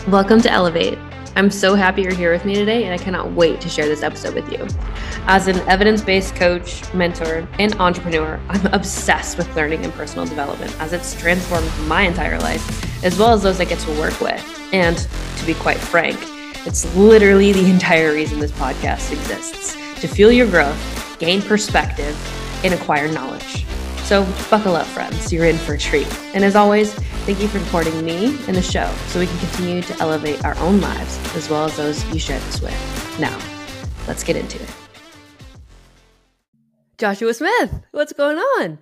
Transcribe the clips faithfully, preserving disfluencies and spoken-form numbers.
Welcome to Elevate. I'm so happy you're here with me today, and I cannot wait to share this episode with you. As an evidence-based coach, mentor, and entrepreneur, I'm obsessed with learning and personal development as it's transformed my entire life, as well as those I get to work with. And to be quite frank, it's literally the entire reason this podcast exists, to fuel your growth, gain perspective, and acquire knowledge. So buckle up, friends. You're in for a treat. And as always, thank you for supporting me and the show so we can continue to elevate our own lives as well as those you share this with. Now, let's get into it. Joshua Smith, what's going on?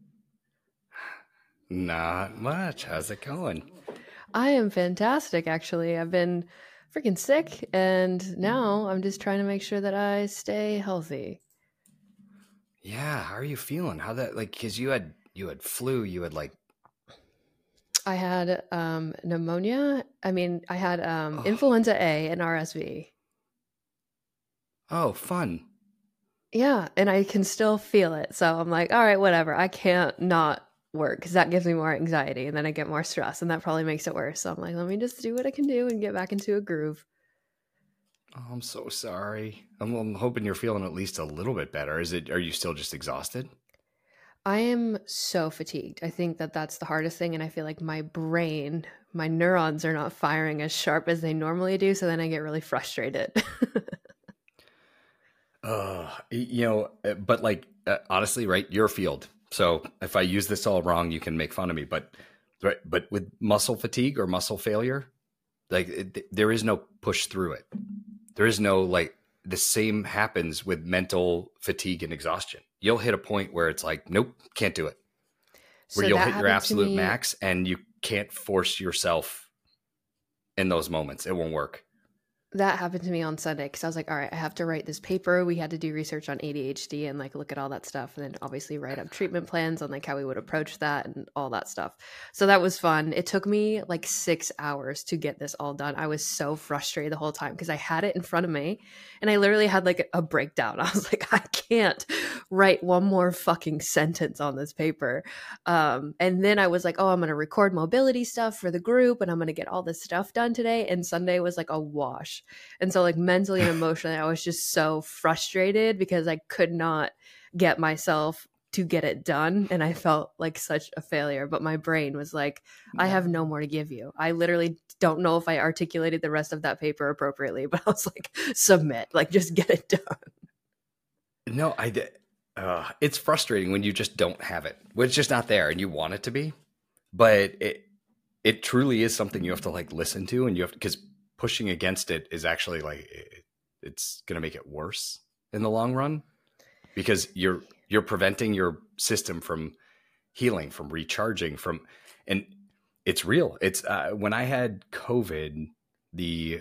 Not much. How's it going? I am fantastic, actually. I've been freaking sick, and now I'm just trying to make sure that I stay healthy. Yeah, how are you feeling? How that like because you had you had flu, you had like I had um, pneumonia. I mean, I had um, oh. influenza A and R S V. Oh, fun. Yeah, and I can still feel it. So I'm like, all right, whatever. I can't not work because that gives me more anxiety, and then I get more stress, and that probably makes it worse. So I'm like, let me just do what I can do and get back into a groove. Oh, I'm so sorry. I'm, I'm hoping you're feeling at least a little bit better. Is it? Are you still just exhausted? I am so fatigued. I think that that's the hardest thing, and I feel like my brain, my neurons are not firing as sharp as they normally do, so then I get really frustrated. uh, you know, but like uh, honestly, right? Your field. So if I use this all wrong, you can make fun of me. But right, but with muscle fatigue or muscle failure, like it, there is no push through it. There is no like the same happens with mental fatigue and exhaustion. You'll hit a point where it's like, nope, can't do it. Where So you'll that hit your happened to absolute me- max and you can't force yourself in those moments. It won't work. That happened to me on Sunday because I was like, all right, I have to write this paper. We had to do research on A D H D and like look at all that stuff, and then obviously write up treatment plans on like how we would approach that and all that stuff. So that was fun. It took me like six hours to get this all done. I was so frustrated the whole time because I had it in front of me and I literally had like a breakdown. I was like, I can't write one more fucking sentence on this paper. Um, and then I was like, oh, I'm going to record mobility stuff for the group and I'm going to get all this stuff done today. And Sunday was like a wash. And so like mentally and emotionally, I was just so frustrated because I could not get myself to get it done. And I felt like such a failure. But my brain was like, I have no more to give you. I literally don't know if I articulated the rest of that paper appropriately, but I was like, submit, like just get it done. No, I did. Uh, it's frustrating when you just don't have it. When it's just not there and you want it to be. But it it truly is something you have to like listen to, and you have to, because pushing against it is actually like it, it's going to make it worse in the long run because you're you're preventing your system from healing, from recharging, from and it's real. It's uh, when I had COVID the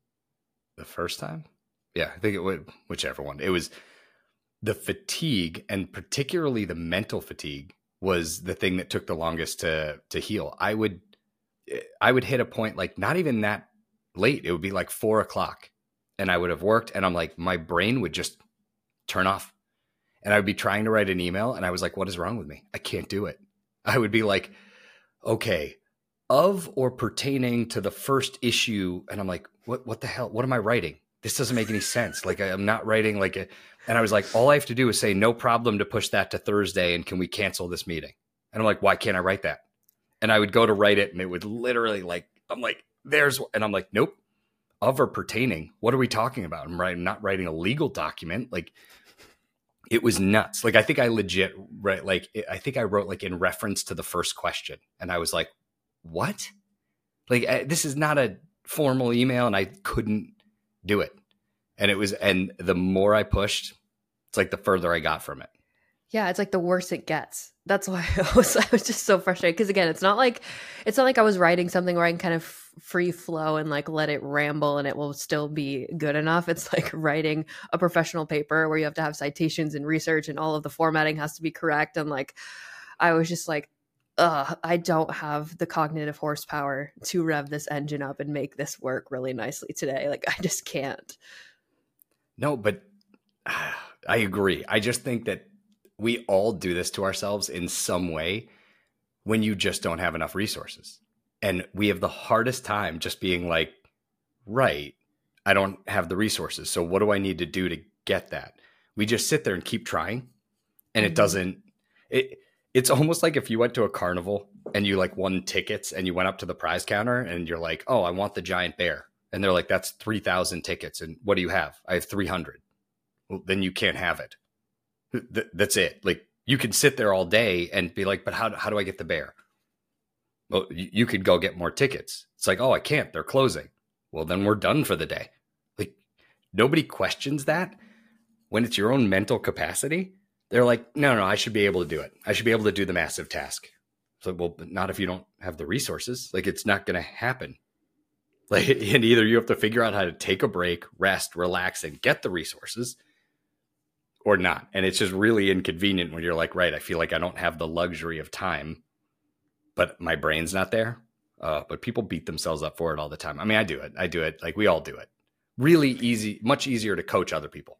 the first time, yeah, I think it would whichever one it was. The fatigue, and particularly the mental fatigue, was the thing that took the longest to to heal. I would I would hit a point like not even that late. It would be like four o'clock and I would have worked and I'm like, my brain would just turn off and I would be trying to write an email. And I was like, what is wrong with me? I can't do it. I would be like, okay, of or pertaining to the first issue. And I'm like, what, what the hell? What am I writing? This doesn't make any sense. Like I'm not writing like a, and I was like, all I have to do is say no problem to push that to Thursday. And can we cancel this meeting? And I'm like, why can't I write that? And I would go to write it and it would literally like, I'm like, there's, and I'm like, nope, of or pertaining. What are we talking about? I'm writing, not writing a legal document. Like it was nuts. Like, I think I legit, right. Like, I think I wrote like in reference to the first question and I was like, what? Like, I, this is not a formal email and I couldn't do it. And it was, and the more I pushed, it's like the further I got from it. Yeah, it's like the worse it gets. That's why I was, I was just so frustrated. Because again, it's not like it's not like I was writing something where I can kind of free flow and like let it ramble and it will still be good enough. It's like writing a professional paper where you have to have citations and research and all of the formatting has to be correct. And like, I was just like, ugh, I don't have the cognitive horsepower to rev this engine up and make this work really nicely today. Like, I just can't. No, but uh, I agree. I just think that we all do this to ourselves in some way when you just don't have enough resources. And we have the hardest time just being like, right, I don't have the resources. So what do I need to do to get that? We just sit there and keep trying. And it Mhm. doesn't, it, it's almost like if you went to a carnival and you like won tickets and you went up to the prize counter and you're like, oh, I want the giant bear. And they're like, that's three thousand tickets. And what do you have? I have three hundred. Well, then you can't have it. Th- that's it. Like you can sit there all day and be like, but how, how do I get the bear? Well, you, you could go get more tickets. It's like, oh, I can't. They're closing. Well, then we're done for the day. Like nobody questions that when it's your own mental capacity. They're like, no, no, I should be able to do it. I should be able to do the massive task. It's like, well, but not if you don't have the resources. Like it's not going to happen. Like, and either you have to figure out how to take a break, rest, relax, and get the resources, or not. And it's just really inconvenient when you're like, right, I feel like I don't have the luxury of time, but my brain's not there. Uh, but people beat themselves up for it all the time. I mean, I do it. I do it. Like we all do it. Really easy, much easier to coach other people.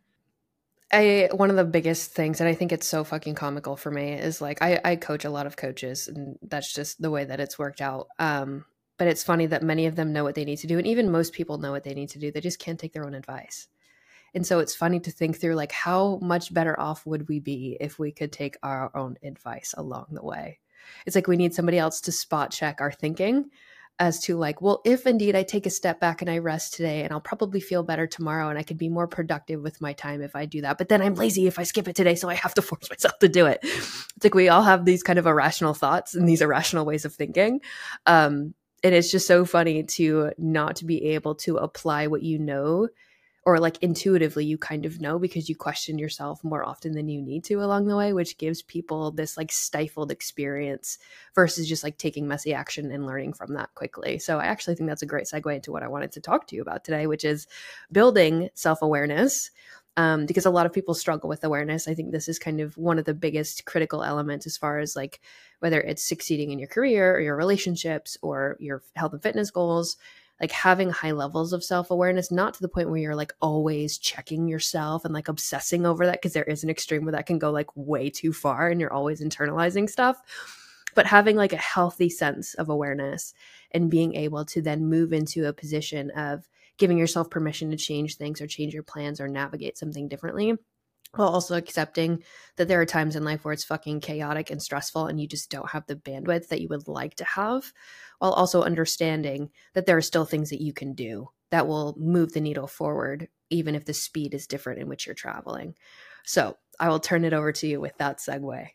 I one of the biggest things, and I think it's so fucking comical for me, is like I, I coach a lot of coaches, and that's just the way that it's worked out. Um, but it's funny that many of them know what they need to do, and even most people know what they need to do. They just can't take their own advice. And so it's funny to think through, like, how much better off would we be if we could take our own advice along the way? It's like we need somebody else to spot check our thinking as to like, well, if indeed I take a step back and I rest today, and I'll probably feel better tomorrow, and I could be more productive with my time if I do that. But then I'm lazy if I skip it today, so I have to force myself to do it. It's like we all have these kind of irrational thoughts and these irrational ways of thinking. Um, and it's just so funny to not to be able to apply what you know, or like intuitively you kind of know because you question yourself more often than you need to along the way, which gives people this like stifled experience versus just like taking messy action and learning from that quickly. So I actually think that's a great segue into what I wanted to talk to you about today, which is building self-awareness. Um, because a lot of people struggle with awareness. I think this is kind of one of the biggest critical elements as far as like whether it's succeeding in your career or your relationships or your health and fitness goals. Like having high levels of self-awareness, not to the point where you're like always checking yourself and like obsessing over that, because there is an extreme where that can go like way too far and you're always internalizing stuff, but having like a healthy sense of awareness and being able to then move into a position of giving yourself permission to change things or change your plans or navigate something differently, while also accepting that there are times in life where it's fucking chaotic and stressful and you just don't have the bandwidth that you would like to have, while also understanding that there are still things that you can do that will move the needle forward, even if the speed is different in which you're traveling. So I will turn it over to you with that segue.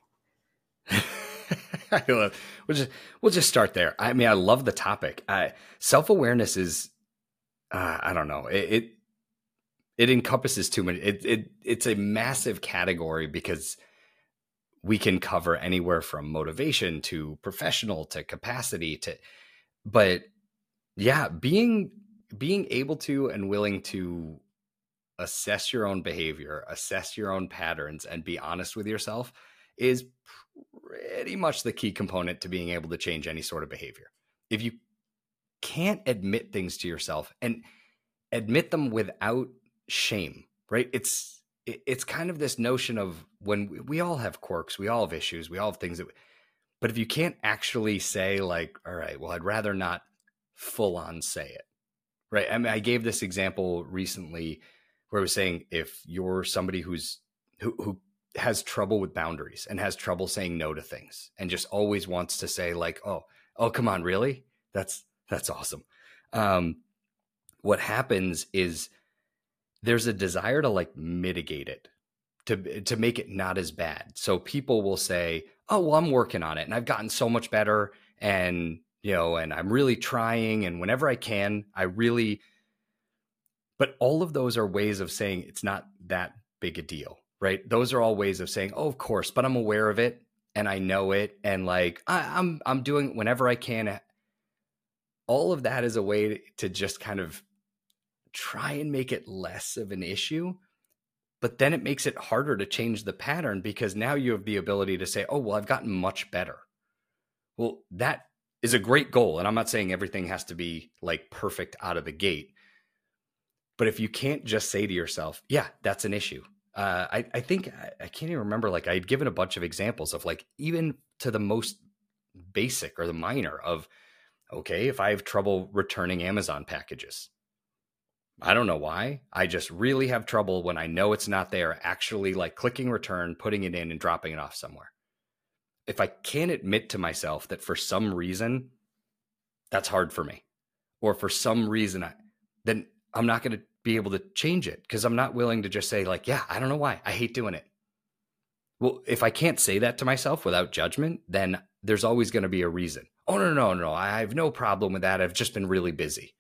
I love, we'll just we'll just start there. I mean, I love the topic. I, self-awareness is, uh, I don't know, it, it It encompasses too many. It, it it's a massive category because we can cover anywhere from motivation to professional to capacity to, but yeah, being being able to and willing to assess your own behavior, assess your own patterns, and be honest with yourself is pretty much the key component to being able to change any sort of behavior. If you can't admit things to yourself and admit them without shame, right? It's it's kind of this notion of when we, we all have quirks, we all have issues, we all have things that, we, but if you can't actually say like, all right, well, I'd rather not full on say it, right? I mean, I gave this example recently where I was saying if you're somebody who's who who has trouble with boundaries and has trouble saying no to things and just always wants to say like, oh, oh, come on, really? That's that's awesome. Um, what happens is there's a desire to like mitigate it, to to make it not as bad. So people will say, oh, well, I'm working on it and I've gotten so much better and, you know, and I'm really trying. And whenever I can, I really, but all of those are ways of saying it's not that big a deal, right? Those are all ways of saying, oh, of course, but I'm aware of it and I know it. And like, I, I'm, I'm doing whenever I can. All of that is a way to just kind of try and make it less of an issue, but then it makes it harder to change the pattern because now you have the ability to say, oh, well, I've gotten much better. Well, that is a great goal. And I'm not saying everything has to be like perfect out of the gate, but if you can't just say to yourself, yeah, that's an issue. Uh, I, I think, I can't even remember, like I had given a bunch of examples of like, even to the most basic or the minor of Okay, if I have trouble returning Amazon packages, I don't know why. I just really have trouble when I know it's not there, actually like clicking return, putting it in and dropping it off somewhere. If I can't admit to myself that for some reason that's hard for me, or for some reason, I, then I'm not going to be able to change it, because I'm not willing to just say like, yeah, I don't know why. I hate doing it. Well, if I can't say that to myself without judgment, then there's always going to be a reason. Oh, no, no, no, I have no problem with that. I've just been really busy.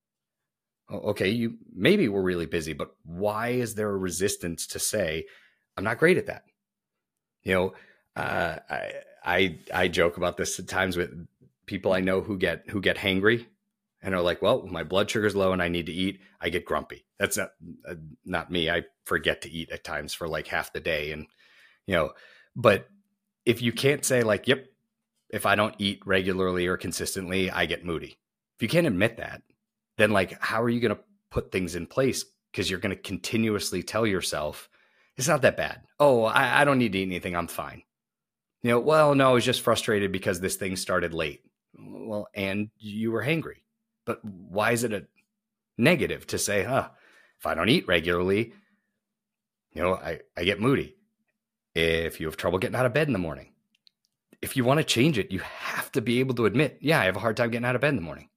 Okay, you maybe we're really busy, but why is there a resistance to say, I'm not great at that? You know, uh, I, I I joke about this at times with people I know who get who get hangry and are like, well, my blood sugar's low and I need to eat. I get grumpy. That's not uh, not me. I forget to eat at times for like half the day, and you know, but if you can't say like, yep, if I don't eat regularly or consistently, I get moody. If you can't admit that, then like, how are you going to put things in place? Because you're going to continuously tell yourself, it's not that bad. Oh, I, I don't need to eat anything. I'm fine. You know, well, no, I was just frustrated because this thing started late. Well, and you were hangry. But why is it a negative to say, huh, if I don't eat regularly, you know, I, I get moody. If you have trouble getting out of bed in the morning, if you want to change it, you have to be able to admit, yeah, I have a hard time getting out of bed in the morning.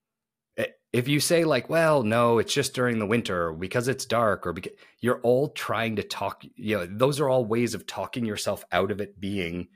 If you say like, well, no, it's just during the winter or because it's dark, or because you're all trying to talk, you know, those are all ways of talking yourself out of it being,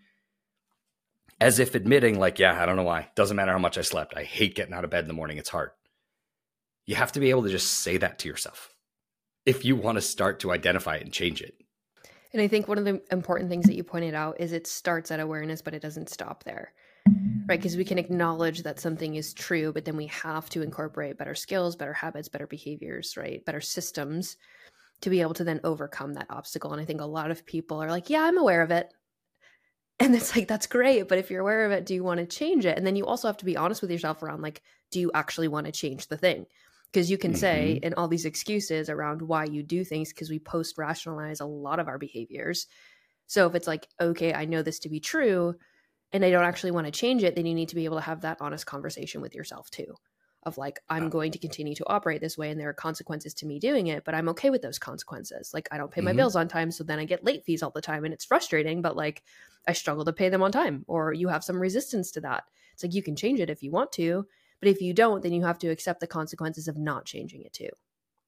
as if admitting like, yeah, I don't know why. Doesn't matter how much I slept. I hate getting out of bed in the morning. It's hard. You have to be able to just say that to yourself if you want to start to identify it and change it. And I think one of the important things that you pointed out is it starts at awareness, but it doesn't stop there. Right, because we can acknowledge that something is true, but then we have to incorporate better skills, better habits, better behaviors, right? Better systems to be able to then overcome that obstacle. And I think a lot of people are like, yeah, I'm aware of it. And it's like, that's great. But if you're aware of it, do you want to change it? And then you also have to be honest with yourself around like, do you actually want to change the thing? Because you can mm-hmm. say in all these excuses around why you do things, because we post-rationalize a lot of our behaviors. So if it's like, okay, I know this to be true, and I don't actually want to change it, then you need to be able to have that honest conversation with yourself too, of like, I'm going to continue to operate this way and there are consequences to me doing it, but I'm okay with those consequences. Like I don't pay my mm-hmm. bills on time, so then I get late fees all the time and it's frustrating, but like I struggle to pay them on time, or you have some resistance to that. It's like, you can change it if you want to, but if you don't, then you have to accept the consequences of not changing it too.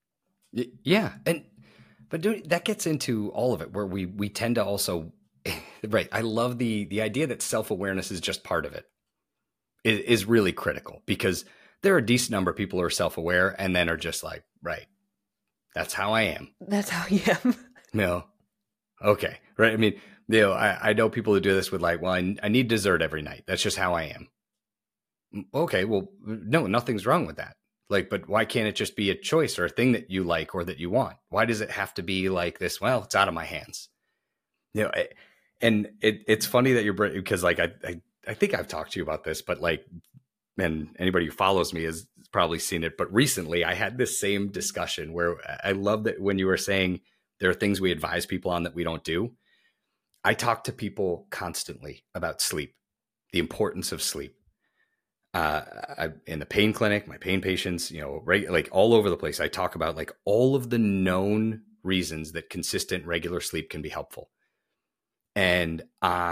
Yeah. And, but dude, that gets into all of it where we, we tend to also, right. I love the the idea that self-awareness is just part of it is, is really critical, because there are a decent number of people who are self-aware and then are just like, right, that's how I am. That's how I am. No. Okay. Right. I mean, you know, I, I know people who do this with like, well, I, I need dessert every night. That's just how I am. Okay. Well, no, nothing's wrong with that. Like, but why can't it just be a choice or a thing that you like or that you want? Why does it have to be like this? Well, it's out of my hands. You know, it, And it, it's funny that you're, because like, I, I, I think I've talked to you about this, but like, and anybody who follows me has probably seen it, but recently I had this same discussion where I love that when you were saying there are things we advise people on that we don't do. I talk to people constantly about sleep, the importance of sleep. Uh, I, in the pain clinic, my pain patients, you know, right, like all over the place, I talk about like all of the known reasons that consistent, regular sleep can be helpful. And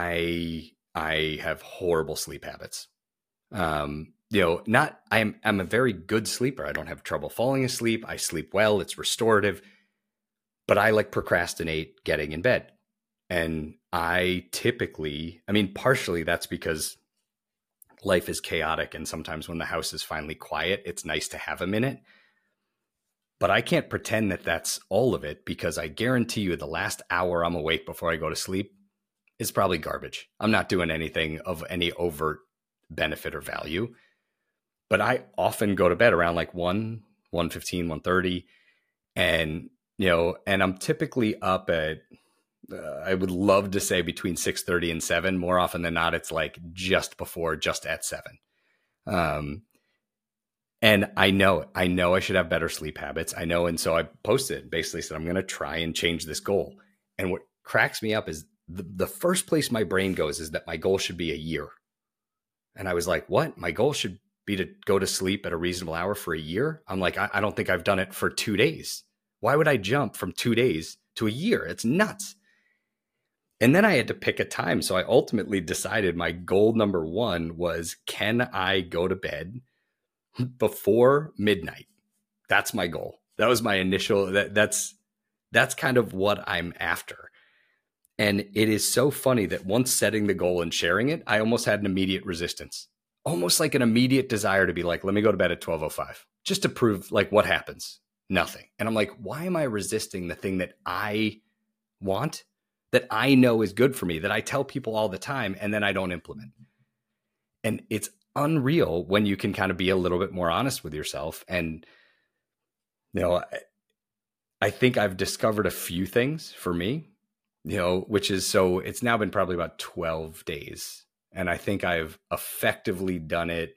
I, I have horrible sleep habits. Um, you know, not, I'm, I'm a very good sleeper. I don't have trouble falling asleep. I sleep well. It's restorative, but I like procrastinate getting in bed. And I typically, I mean, partially that's because life is chaotic. And sometimes when the house is finally quiet, it's nice to have a minute. But I can't pretend that that's all of it, because I guarantee you the last hour I'm awake before I go to sleep, it's probably garbage. I'm not doing anything of any overt benefit or value, but I often go to bed around like one, one fifteen, one thirty. And, you know, and I'm typically up at, uh, I would love to say between six thirty and seven. More often than not, it's like just before, just at seven. Um, and I know, I know I should have better sleep habits. I know. And so I posted, basically said, I'm going to try and change this goal. And what cracks me up is The, the first place my brain goes is that my goal should be a year. And I was like, what? My goal should be to go to sleep at a reasonable hour for a year. I'm like, I, I don't think I've done it for two days. Why would I jump from two days to a year? It's nuts. And then I had to pick a time. So I ultimately decided my goal number one was, can I go to bed before midnight? That's my goal. That was my initial, that, that's, that's kind of what I'm after. And it is so funny that once setting the goal and sharing it, I almost had an immediate resistance, almost like an immediate desire to be like, let me go to bed at twelve oh five just to prove like what happens. Nothing. And I'm like, why am I resisting the thing that I want, that I know is good for me, that I tell people all the time, and then I don't implement? And it's unreal when you can kind of be a little bit more honest with yourself. And, you know, I, I think I've discovered a few things for me, you know, which is, so it's now been probably about twelve days. And I think I've effectively done it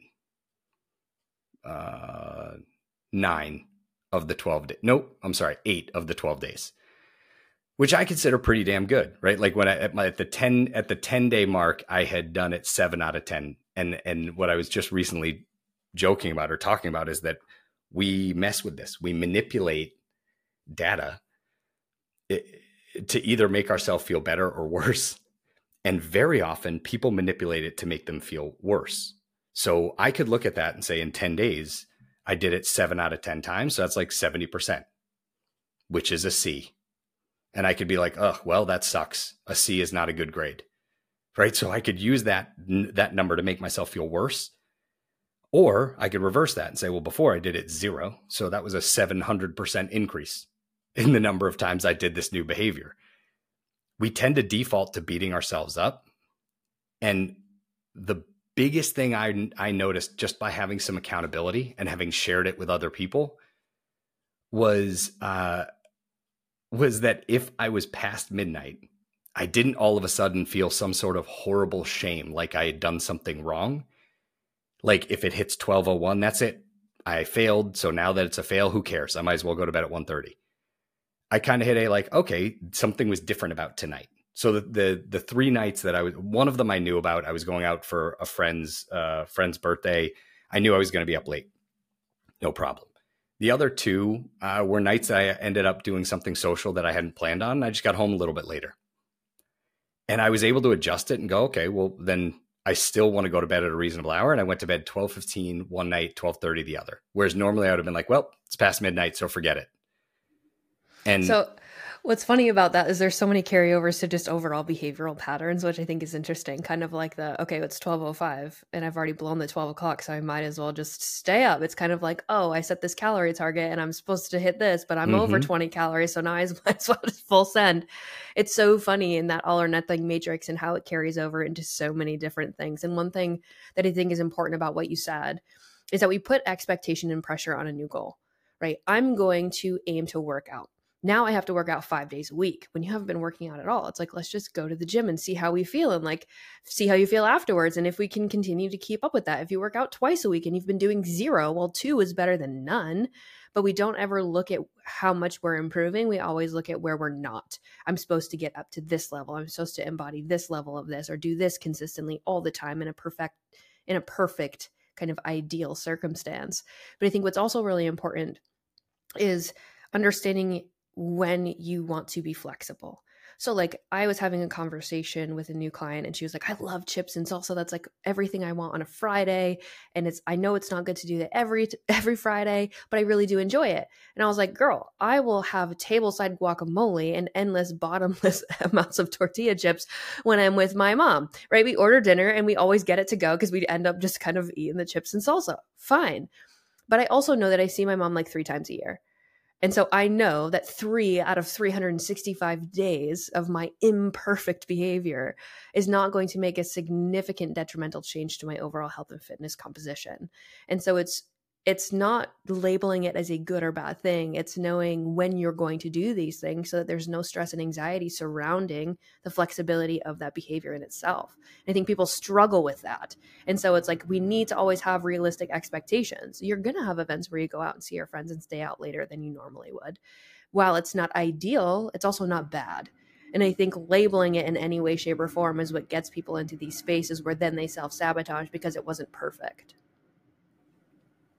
uh, nine of the twelve days. Nope, I'm sorry, eight of the twelve days, which I consider pretty damn good, right? Like when I, at, my, at the ten, at the ten day mark, I had done it seven out of ten. And, and what I was just recently joking about or talking about is that we mess with this. We manipulate data it, to either make ourselves feel better or worse. And very often people manipulate it to make them feel worse. So I could look at that and say, in ten days, I did it seven out of ten times. So that's like seventy percent, which is a C. And I could be like, oh, well, that sucks. A C is not a good grade, right? So I could use that, that number to make myself feel worse. Or I could reverse that and say, well, before I did it zero. So that was a seven hundred percent increase in the number of times I did this new behavior. We tend to default to beating ourselves up. And the biggest thing I, I noticed just by having some accountability and having shared it with other people was, uh, was that if I was past midnight, I didn't all of a sudden feel some sort of horrible shame, like I had done something wrong. Like if it hits twelve oh one, that's it. I failed. So now that it's a fail, who cares? I might as well go to bed at one thirty. I kind of hit a like, okay, something was different about tonight. So the, the the three nights that I was, one of them I knew about, I was going out for a friend's uh, friend's birthday. I knew I was going to be up late. No problem. The other two uh, were nights that I ended up doing something social that I hadn't planned on. I just got home a little bit later. And I was able to adjust it and go, okay, well, then I still want to go to bed at a reasonable hour. And I went to bed twelve fifteen one night, twelve thirty the other. Whereas normally I would have been like, well, it's past midnight, so forget it. And so what's funny about that is there's so many carryovers to just overall behavioral patterns, which I think is interesting. Kind of like the, okay, it's twelve oh five and I've already blown the twelve o'clock, so I might as well just stay up. It's kind of like, oh, I set this calorie target and I'm supposed to hit this, but I'm mm-hmm. over twenty calories. So now I might as well just full send. It's so funny in that all or nothing matrix and how it carries over into so many different things. And one thing that I think is important about what you said is that we put expectation and pressure on a new goal, right? I'm going to aim to work out. Now I have to work out five days a week. When you haven't been working out at all, it's like, let's just go to the gym and see how we feel and like see how you feel afterwards. And if we can continue to keep up with that, if you work out twice a week and you've been doing zero, well, two is better than none. But we don't ever look at how much we're improving. We always look at where we're not. I'm supposed to get up to this level. I'm supposed to embody this level of this or do this consistently all the time in a perfect, in a perfect kind of ideal circumstance. But I think what's also really important is understanding when you want to be flexible. So like I was having a conversation with a new client and she was like, I love chips and salsa. That's like everything I want on a Friday. And it's, I know it's not good to do that every, every Friday, but I really do enjoy it. And I was like, girl, I will have tableside guacamole and endless bottomless amounts of tortilla chips when I'm with my mom, right? We order dinner and we always get it to go because we end up just kind of eating the chips and salsa. Fine. But I also know that I see my mom like three times a year. And so I know that three out of three hundred sixty-five days of my imperfect behavior is not going to make a significant detrimental change to my overall health and fitness composition. And so it's it's not labeling it as a good or bad thing. It's knowing when you're going to do these things so that there's no stress and anxiety surrounding the flexibility of that behavior in itself. And I think people struggle with that. And so it's like we need to always have realistic expectations. You're going to have events where you go out and see your friends and stay out later than you normally would. While it's not ideal, it's also not bad. And I think labeling it in any way, shape, or form is what gets people into these spaces where then they self-sabotage because it wasn't perfect.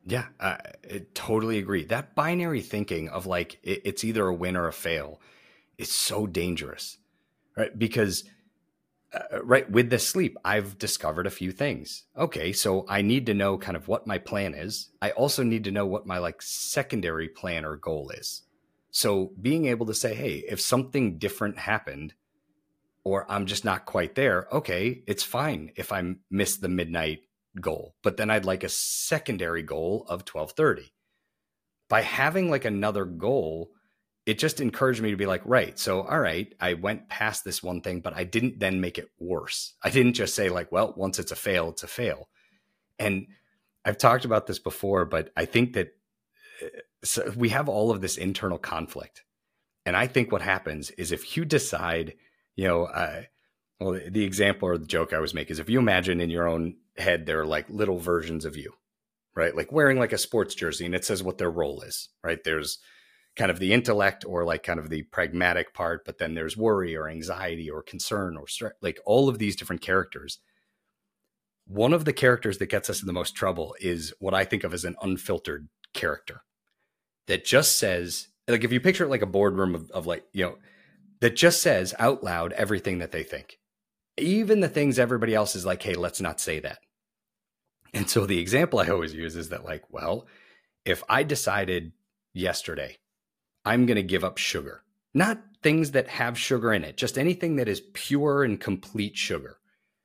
Yeah, I, I totally agree. That binary thinking of like it, it's either a win or a fail is so dangerous, right? Because uh, right with the sleep, I've discovered a few things. Okay, so I need to know kind of what my plan is. I also need to know what my like secondary plan or goal is. So being able to say, hey, if something different happened, or I'm just not quite there, okay, it's fine if I miss the midnight goal, but then I'd like a secondary goal of twelve thirty. By having like another goal, it just encouraged me to be like, right, so all right, I went past this one thing, but I didn't then make it worse. I didn't just say like, well, once it's a fail, it's a fail. And I've talked about this before, but I think that so we have all of this internal conflict. And I think what happens is if you decide, you know, uh, well, the example or the joke I always make is if you imagine in your own head, there are like little versions of you, right? Like wearing like a sports jersey and it says what their role is, right? There's kind of the intellect or like kind of the pragmatic part, but then there's worry or anxiety or concern or stress, like all of these different characters. One of the characters that gets us in the most trouble is what I think of as an unfiltered character that just says, like, if you picture it like a boardroom of, of like, you know, that just says out loud everything that they think, even the things everybody else is like, hey, let's not say that. And so the example I always use is that like, well, if I decided yesterday, I'm going to give up sugar, not things that have sugar in it, just anything that is pure and complete sugar.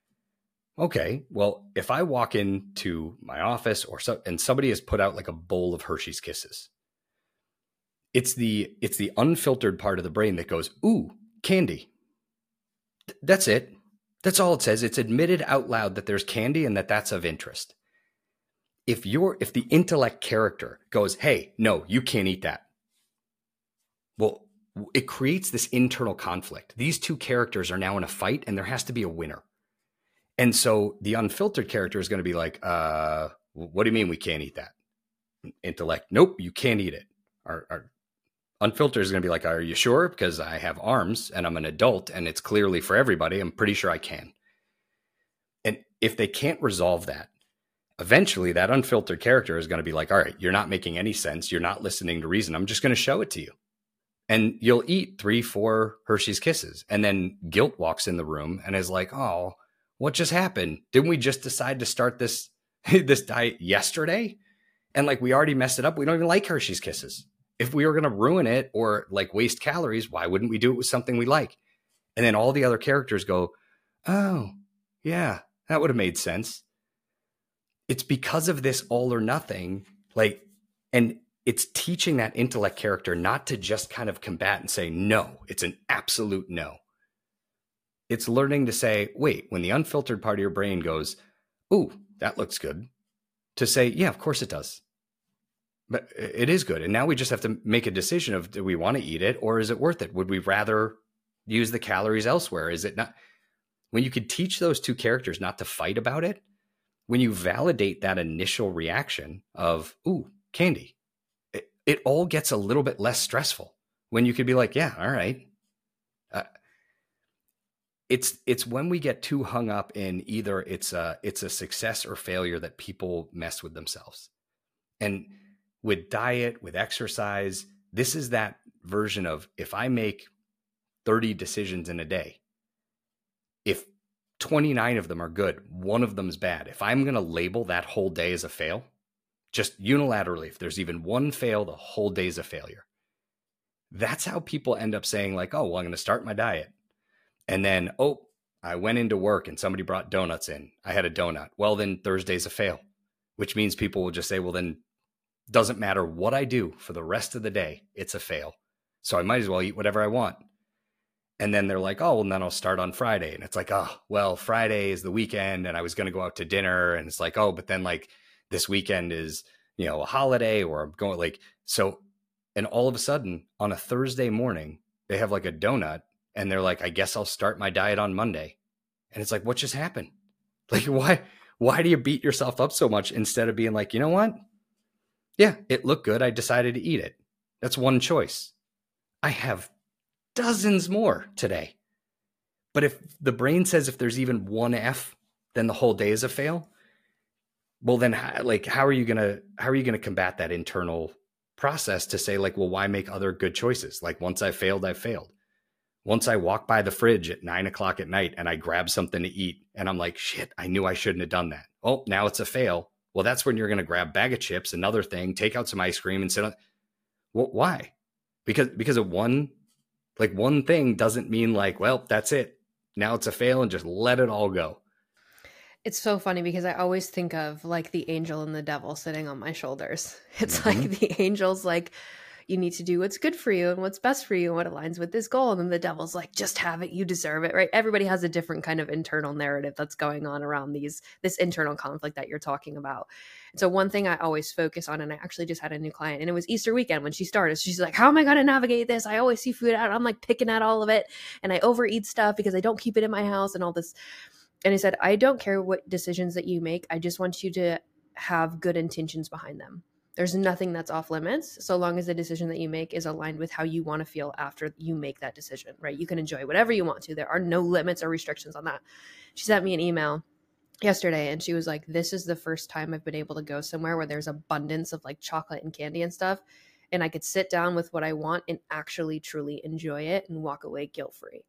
Okay, well, if I walk into my office or so, and somebody has put out like a bowl of Hershey's Kisses, it's the it's the unfiltered part of the brain that goes, ooh, candy. Th- that's it. That's all it says. It's admitted out loud that there's candy and that that's of interest. If you're if the intellect character goes, hey, no, you can't eat that. Well, it creates this internal conflict. These two characters are now in a fight and there has to be a winner. And so the unfiltered character is going to be like, uh, what do you mean we can't eat that? Intellect, nope, you can't eat it. Our, our unfiltered is going to be like, are you sure? Because I have arms and I'm an adult and it's clearly for everybody. I'm pretty sure I can. And if they can't resolve that, eventually that unfiltered character is going to be like, all right, you're not making any sense. You're not listening to reason. I'm just going to show it to you. And you'll eat three, four Hershey's Kisses. And then guilt walks in the room and is like, oh, what just happened? Didn't we just decide to start this, this diet yesterday? And like, we already messed it up. We don't even like Hershey's Kisses. If we were going to ruin it or like waste calories, why wouldn't we do it with something we like? And then all the other characters go, oh, yeah, that would have made sense. It's because of this all or nothing. Like, and it's teaching that intellect character not to just kind of combat and say, no, it's an absolute no. It's learning to say, wait, when the unfiltered part of your brain goes, ooh, that looks good, to say, yeah, of course it does. But it is good. And now we just have to make a decision of, do we want to eat it or is it worth it? Would we rather use the calories elsewhere? Is it not? When you could teach those two characters not to fight about it, when you validate that initial reaction of, ooh, candy, it, it all gets a little bit less stressful when you could be like, yeah, all right. Uh, it's it's when we get too hung up in either it's a, it's a success or failure that people mess with themselves. And with diet, with exercise, this is that version of if I make thirty decisions in a day, if twenty-nine of them are good, one of them's bad. If I'm going to label that whole day as a fail, just unilaterally, if there's even one fail, the whole day's a failure. That's how people end up saying like, oh, well, I'm going to start my diet. And then, oh, I went into work and somebody brought donuts in. I had a donut. Well, then Thursday's a fail, which means people will just say, well, then doesn't matter what I do for the rest of the day, it's a fail. So I might as well eat whatever I want. And then they're like, oh, well, then I'll start on Friday. And it's like, oh, well, Friday is the weekend and I was going to go out to dinner. And it's like, oh, but then like this weekend is, you know, a holiday or I'm going like, so, and all of a sudden on a Thursday morning, they have like a donut and they're like, I guess I'll start my diet on Monday. And it's like, what just happened? Like, why, why do you beat yourself up so much instead of being like, you know what? Yeah, it looked good. I decided to eat it. That's one choice. I have dozens more today. But if the brain says if there's even one F, then the whole day is a fail. well, then like, how are you going to, how are you going to combat that internal process to say like, well, why make other good choices? Like once I failed, I failed. Once I walk by the fridge at nine o'clock at night and I grab something to eat and I'm like, shit, I knew I shouldn't have done that. Oh, now it's a fail. Well, that's when you're going to grab a bag of chips, another thing, take out some ice cream and sit on. Well, why? Because, because of one, like one thing doesn't mean like, well, that's it. Now it's a fail and just let it all go. It's so funny because I always think of like the angel and the devil sitting on my shoulders. It's Mm-hmm. like the angel's like, you need to do what's good for you and what's best for you and what aligns with this goal. And then the devil's like, just have it. You deserve it, right? Everybody has a different kind of internal narrative that's going on around these, this internal conflict that you're talking about. And so one thing I always focus on, and I actually just had a new client and it was Easter weekend when she started. She's like, how am I going to navigate this? I always see food out. I'm like picking at all of it and I overeat stuff because I don't keep it in my house and all this. And I said, I don't care what decisions that you make. I just want you to have good intentions behind them. There's nothing that's off limits so long as the decision that you make is aligned with how you want to feel after you make that decision, right? You can enjoy whatever you want to. There are no limits or restrictions on that. She sent me an email yesterday and she was like, this is the first time I've been able to go somewhere where there's abundance of like chocolate and candy and stuff. And I could sit down with what I want and actually truly enjoy it and walk away guilt-free.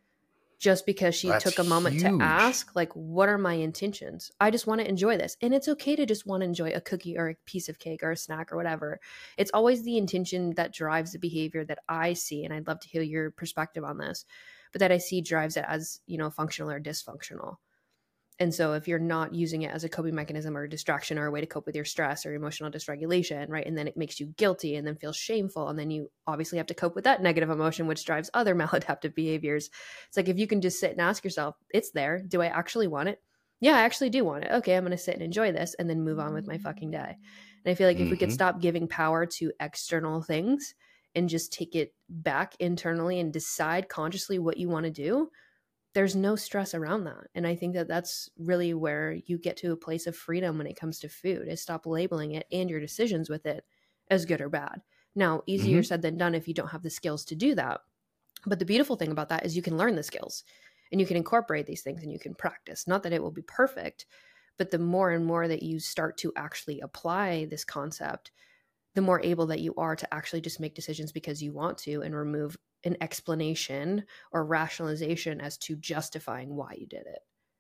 Just because she That's took a moment huge. to ask, like, what are my intentions? I just want to enjoy this. And it's okay to just want to enjoy a cookie or a piece of cake or a snack or whatever. It's always the intention that drives the behavior that I see. And I'd love to hear your perspective on this, but that I see drives it as, you know, functional or dysfunctional. And so if you're not using it as a coping mechanism or a distraction or a way to cope with your stress or emotional dysregulation, right? And then it makes you guilty and then feel shameful. And then you obviously have to cope with that negative emotion, which drives other maladaptive behaviors. It's like, if you can just sit and ask yourself, it's there. Do I actually want it? Yeah, I actually do want it. Okay, I'm going to sit and enjoy this and then move on with my fucking day. And I feel like mm-hmm. if we could stop giving power to external things and just take it back internally and decide consciously what you want to do, there's no stress around that. And I think that that's really where you get to a place of freedom when it comes to food, is stop labeling it and your decisions with it as good or bad. Now, easier mm-hmm. said than done if you don't have the skills to do that. But the beautiful thing about that is you can learn the skills and you can incorporate these things and you can practice. Not that it will be perfect, but the more and more that you start to actually apply this concept, the more able that you are to actually just make decisions because you want to and remove an explanation or rationalization as to justifying why you did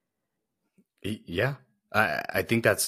it. Yeah. I, I think that's,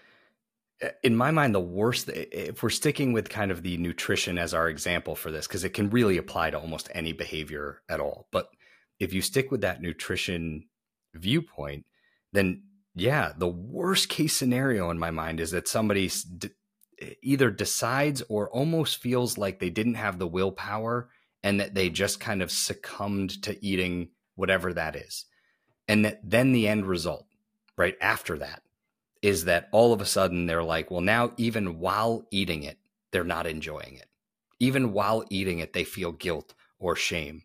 in my mind, the worst, if we're sticking with kind of the nutrition as our example for this, because it can really apply to almost any behavior at all. But if you stick with that nutrition viewpoint, then yeah, the worst case scenario in my mind is that somebody d- either decides or almost feels like they didn't have the willpower and that they just kind of succumbed to eating whatever that is. And that then the end result, right after that, is that all of a sudden they're like, well, now even while eating it, they're not enjoying it. Even while eating it, they feel guilt or shame.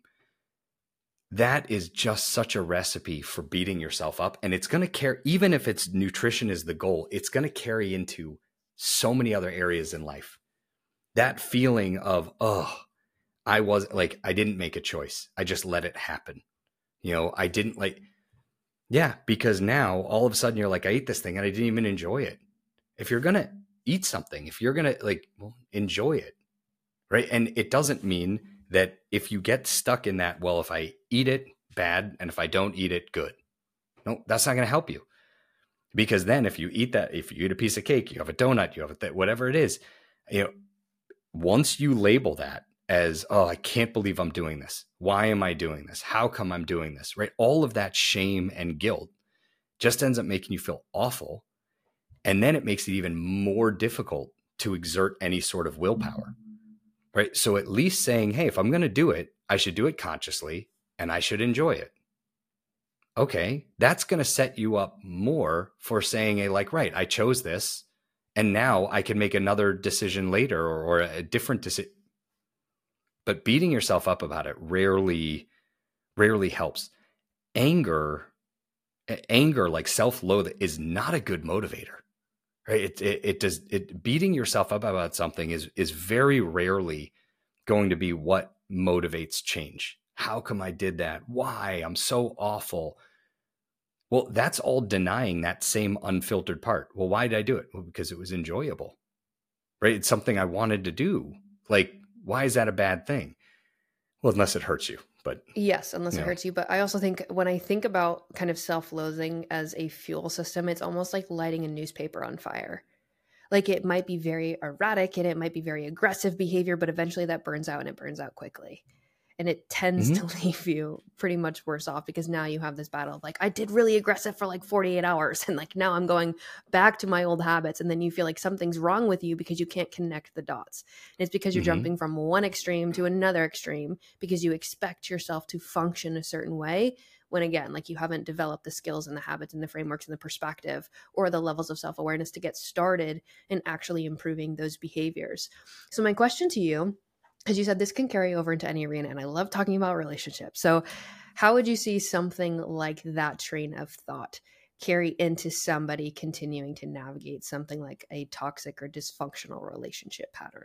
That is just such a recipe for beating yourself up. And it's going to carry, even if it's nutrition is the goal, it's going to carry into so many other areas in life. That feeling of, oh, I was like, I didn't make a choice. I just let it happen. You know, I didn't like, yeah, because now all of a sudden you're like, I ate this thing and I didn't even enjoy it. If you're going to eat something, if you're going to like, well, enjoy it. Right. And it doesn't mean that if you get stuck in that, well, if I eat it, bad. And if I don't eat it, good. No, that's not going to help you. Because then if you eat that, if you eat a piece of cake, you have a donut, you have a th- whatever it is, you know, once you label that as, oh, I can't believe I'm doing this. Why am I doing this? How come I'm doing this? Right? All of that shame and guilt just ends up making you feel awful. And then it makes it even more difficult to exert any sort of willpower. Right? So at least saying, hey, if I'm going to do it, I should do it consciously and I should enjoy it. Okay, that's going to set you up more for saying, hey, like, right, I chose this and now I can make another decision later or, or a different decision. But beating yourself up about it rarely, rarely helps. Anger, anger, like self-loathing, is not a good motivator, right? It, it, it does. It beating yourself up about something is is very rarely going to be what motivates change. How come I did that? Why? I'm so awful. Well, that's all denying that same unfiltered part. Well, why did I do it? Well, because it was enjoyable, right? It's something I wanted to do. Like, why is that a bad thing? Well, unless it hurts you, but yes, unless you it know. hurts you. But I also think when I think about kind of self-loathing as a fuel system, it's almost like lighting a newspaper on fire. Like it might be very erratic and it might be very aggressive behavior, but eventually that burns out and it burns out quickly. And it tends Mm-hmm. to leave you pretty much worse off because now you have this battle of like, I did really aggressive for like forty-eight hours. And like now I'm going back to my old habits. And then you feel like something's wrong with you because you can't connect the dots. And it's because you're Mm-hmm. jumping from one extreme to another extreme because you expect yourself to function a certain way. When again, like you haven't developed the skills and the habits and the frameworks and the perspective or the levels of self-awareness to get started in actually improving those behaviors. So my question to you, because you said this can carry over into any arena, and I love talking about relationships. So how would you see something like that train of thought carry into somebody continuing to navigate something like a toxic or dysfunctional relationship pattern?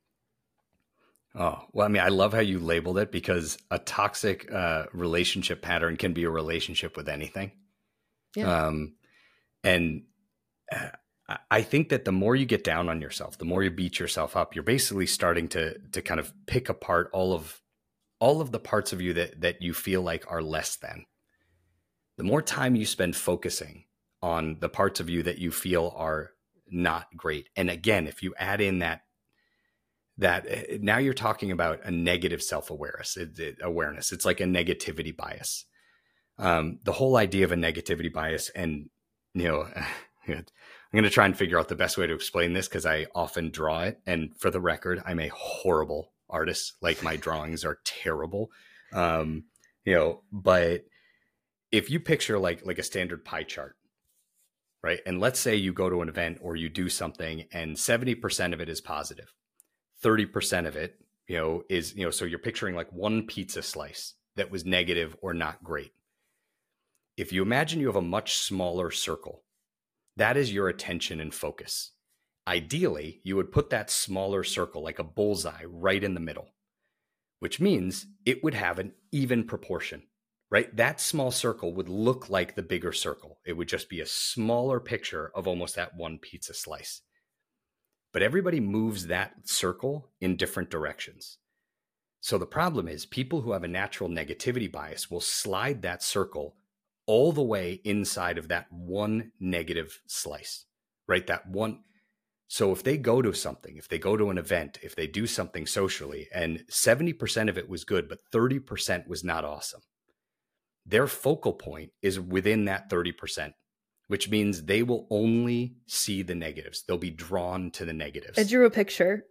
Oh, well, I mean, I love how you labeled it because a toxic uh, relationship pattern can be a relationship with anything. Yeah. Um, and uh, I think that the more you get down on yourself, the more you beat yourself up, you're basically starting to to kind of pick apart all of all of the parts of you that that you feel like are less than. The more time you spend focusing on the parts of you that you feel are not great. And again, if you add in that that now you're talking about a negative self-awareness, it, it, awareness. It's like a negativity bias. Um, the whole idea of a negativity bias, and you know, I'm going to try and figure out the best way to explain this because I often draw it. And for the record, I'm a horrible artist. Like my drawings are terrible. Um, you know, but if you picture like like a standard pie chart, right? And let's say you go to an event or you do something, and seventy percent of it is positive. thirty percent of it, you know, is, you know, so you're picturing like one pizza slice that was negative or not great. If you imagine you have a much smaller circle, that is your attention and focus. Ideally, you would put that smaller circle like a bullseye right in the middle, which means it would have an even proportion, right? That small circle would look like the bigger circle. It would just be a smaller picture of almost that one pizza slice. But everybody moves that circle in different directions. So the problem is people who have a natural negativity bias will slide that circle all the way inside of that one negative slice, right? That one. So if they go to something, if they go to an event, if they do something socially, and seventy percent of it was good, but thirty percent was not awesome, their focal point is within that thirty percent. Which means they will only see the negatives. They'll be drawn to the negatives. I drew a picture.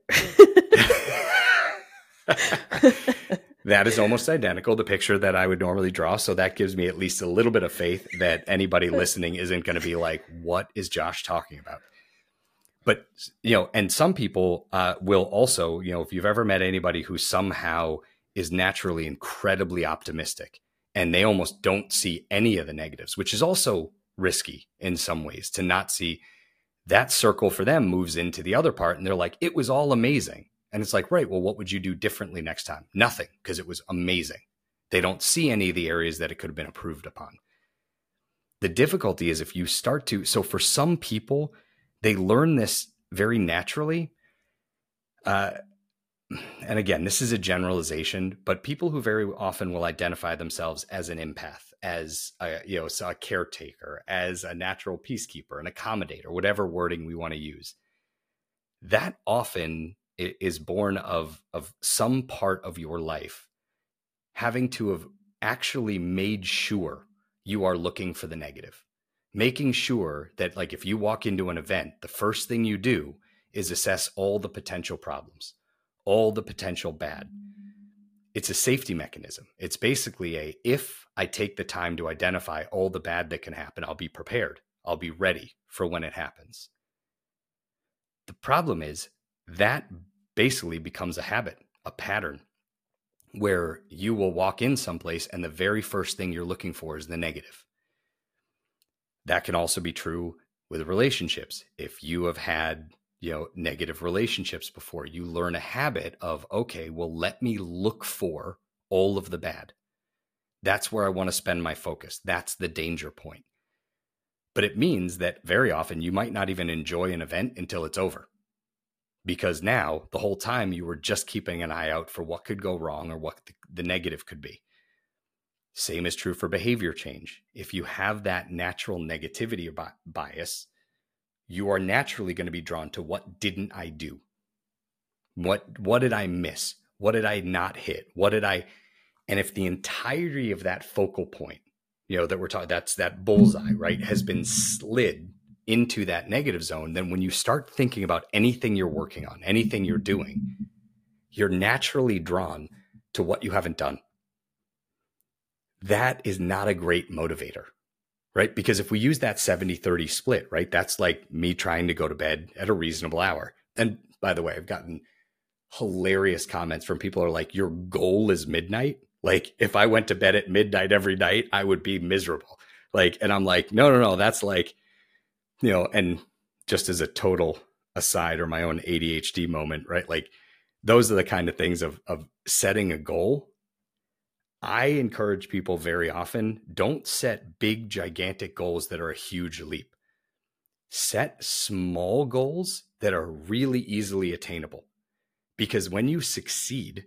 That is almost identical to the picture that I would normally draw. So that gives me at least a little bit of faith that anybody listening isn't going to be like, what is Josh talking about? But, you know, and some people uh, will also, you know, if you've ever met anybody who somehow is naturally incredibly optimistic and they almost don't see any of the negatives, which is also risky in some ways to not see, that circle for them moves into the other part and they're like, it was all amazing. And it's like, right, well, what would you do differently next time? Nothing, because it was amazing. They don't see any of the areas that it could have been improved upon. The difficulty is if you start to, so for some people, they learn this very naturally. Uh, and again, this is a generalization, but people who very often will identify themselves as an empath, as a, you know, a caretaker, as a natural peacekeeper, an accommodator, whatever wording we want to use, that often is born of, of some part of your life having to have actually made sure you are looking for the negative, making sure that, like, if you walk into an event, the first thing you do is assess all the potential problems, all the potential bad. It's a safety mechanism. It's basically a, if I take the time to identify all the bad that can happen, I'll be prepared. I'll be ready for when it happens. The problem is that basically becomes a habit, a pattern, where you will walk in someplace and the very first thing you're looking for is the negative. That can also be true with relationships. If you have had, you know, negative relationships before, you learn a habit of, okay, well, let me look for all of the bad. That's where I want to spend my focus. That's the danger point. But it means that very often you might not even enjoy an event until it's over. Because now the whole time you were just keeping an eye out for what could go wrong or what the, the negative could be. Same is true for behavior change. If you have that natural negativity bias, you are naturally going to be drawn to what didn't I do? What, what did I miss? What did I not hit? What did I, and if the entirety of that focal point, you know, that we're talking, that's that bullseye, right, has been slid into that negative zone, then when you start thinking about anything you're working on, anything you're doing, you're naturally drawn to what you haven't done. That is not a great motivator, right? Because if we use that seventy thirty split, right, that's like me trying to go to bed at a reasonable hour. And by the way, I've gotten hilarious comments from people who are like, your goal is midnight. Like if I went to bed at midnight every night, I would be miserable. Like, and I'm like, no, no, no, that's like, you know, and just as a total aside or my own A D H D moment, right? Like those are the kind of things of, of setting a goal. I encourage people very often, don't set big, gigantic goals that are a huge leap. Set small goals that are really easily attainable. Because when you succeed,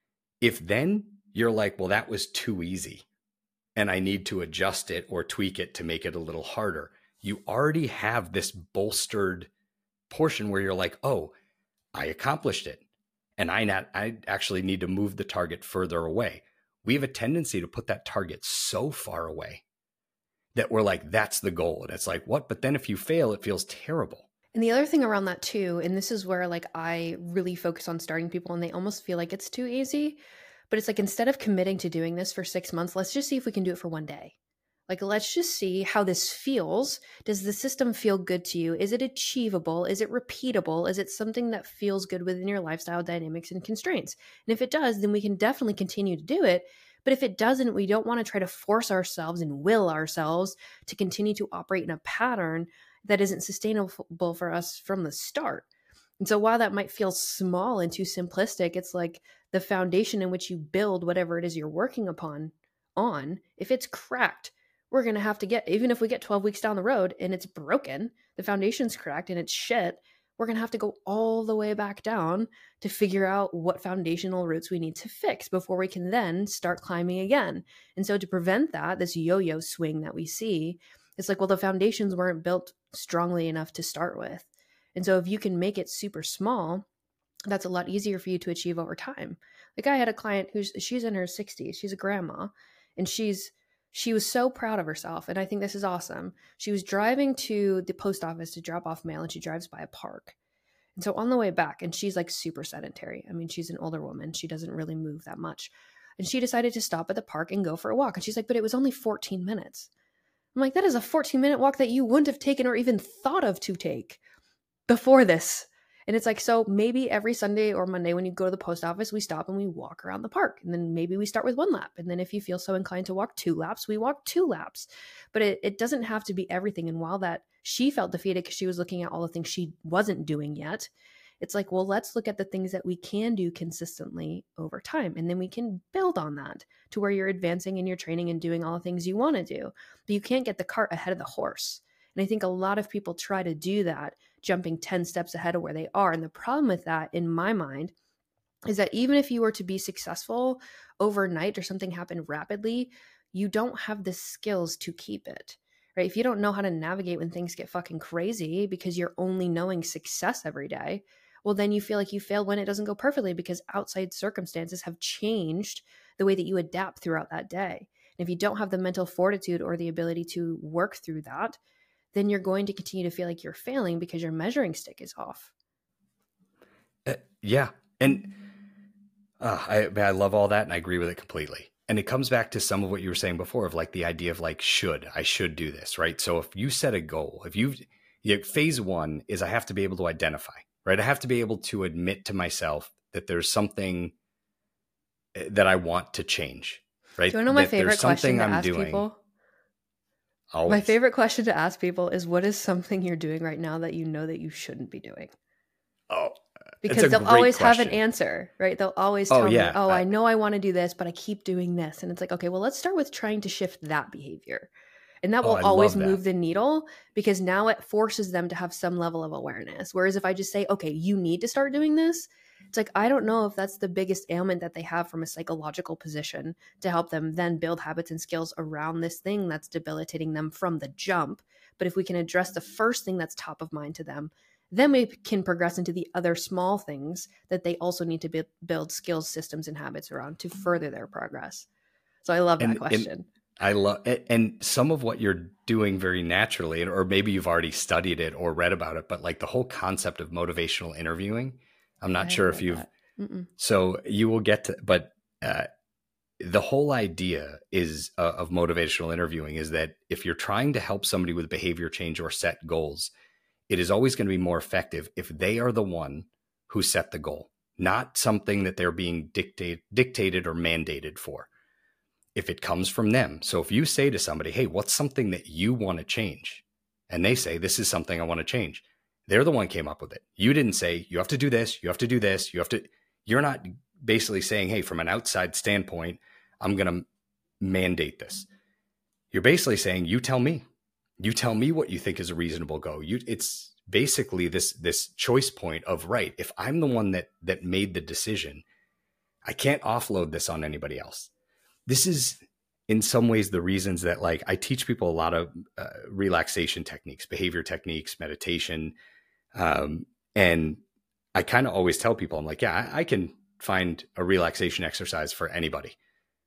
if then you're like, well, that was too easy and I need to adjust it or tweak it to make it a little harder, you already have this bolstered portion where you're like, oh, I accomplished it. And I not, I actually need to move the target further away. We have a tendency to put that target so far away that we're like, that's the goal. And it's like, what? But then if you fail, it feels terrible. And the other thing around that too, and this is where like I really focus on starting people and they almost feel like it's too easy, but it's like, instead of committing to doing this for six months, let's just see if we can do it for one day. Like, let's just see how this feels. Does the system feel good to you? Is it achievable? Is it repeatable? Is it something that feels good within your lifestyle dynamics and constraints? And if it does, then we can definitely continue to do it. But if it doesn't, we don't want to try to force ourselves and will ourselves to continue to operate in a pattern that isn't sustainable for us from the start. And so while that might feel small and too simplistic, it's like the foundation in which you build whatever it is you're working upon on, if it's cracked, we're going to have to get, even if we get twelve weeks down the road and it's broken, the foundation's cracked and it's shit, we're going to have to go all the way back down to figure out what foundational roots we need to fix before we can then start climbing again. And so to prevent that, this yo-yo swing that we see, it's like, well, the foundations weren't built strongly enough to start with. And so if you can make it super small, that's a lot easier for you to achieve over time. Like I had a client who's, she's in her sixties, she's a grandma, and she's, she was so proud of herself. And I think this is awesome. She was driving to the post office to drop off mail and she drives by a park. And so on the way back, and she's like super sedentary. I mean, she's an older woman. She doesn't really move that much. And she decided to stop at the park and go for a walk. And she's like, but it was only fourteen minutes. I'm like, that is a fourteen minute walk that you wouldn't have taken or even thought of to take before this. And it's like, so maybe every Sunday or Monday when you go to the post office, we stop and we walk around the park. And then maybe we start with one lap. And then if you feel so inclined to walk two laps, we walk two laps. But it, it doesn't have to be everything. And while that she felt defeated because she was looking at all the things she wasn't doing yet, it's like, well, let's look at the things that we can do consistently over time. And then we can build on that to where you're advancing in your training and doing all the things you want to do. But you can't get the cart ahead of the horse. And I think a lot of people try to do that, jumping ten steps ahead of where they are. And the problem with that, in my mind, is that even if you were to be successful overnight or something happened rapidly, you don't have the skills to keep it, right? If you don't know how to navigate when things get fucking crazy because you're only knowing success every day, well, then you feel like you failed when it doesn't go perfectly because outside circumstances have changed the way that you adapt throughout that day. And if you don't have the mental fortitude or the ability to work through that, then you're going to continue to feel like you're failing because your measuring stick is off. Uh, yeah. And uh, I, I love all that. And I agree with it completely. And it comes back to some of what you were saying before of like the idea of like, should, I should do this, right? So if you set a goal, if you've, you know, phase one is I have to be able to identify, right? I have to be able to admit to myself that there's something that I want to change, right? Do you want to know my that favorite question to I'm ask doing. people? Always. My favorite question to ask people is, what is something you're doing right now that you know that you shouldn't be doing? Oh, because they'll always question. have an answer, right? They'll always tell oh, yeah. me, oh, I, I know I want to do this, but I keep doing this. And it's like, okay, well, let's start with trying to shift that behavior. And that Oh, will I always love that. move the needle because now it forces them to have some level of awareness. Whereas if I just say, okay, you need to start doing this, it's like, I don't know if that's the biggest ailment that they have from a psychological position to help them then build habits and skills around this thing that's debilitating them from the jump. But if we can address the first thing that's top of mind to them, then we can progress into the other small things that they also need to be- build skills, systems, and habits around to further their progress. So I love that And and question. I love and some of what you're doing very naturally, or maybe you've already studied it or read about it, but like the whole concept of motivational interviewing. I'm I not sure haven't if read you've that. Mm-mm. so you will get to, but uh, the whole idea is uh, of motivational interviewing is that if you're trying to help somebody with behavior change or set goals, it is always going to be more effective if they are the one who set the goal, not something that they're being dictate, dictated or mandated for. If it comes from them. So if you say to somebody, hey, what's something that you want to change? And they say, this is something I want to change. They're the one who came up with it. You didn't say, you have to do this, you have to do this, you have to, you're not basically saying, hey, from an outside standpoint, I'm going to mandate this. You're basically saying, you tell me, you tell me what you think is a reasonable go. You, it's basically this, this choice point of, right, if I'm the one that, that made the decision, I can't offload this on anybody else. This is in some ways the reasons that like I teach people a lot of uh, relaxation techniques, behavior techniques, meditation. Um, and I kind of always tell people, I'm like, yeah, I, I can find a relaxation exercise for anybody,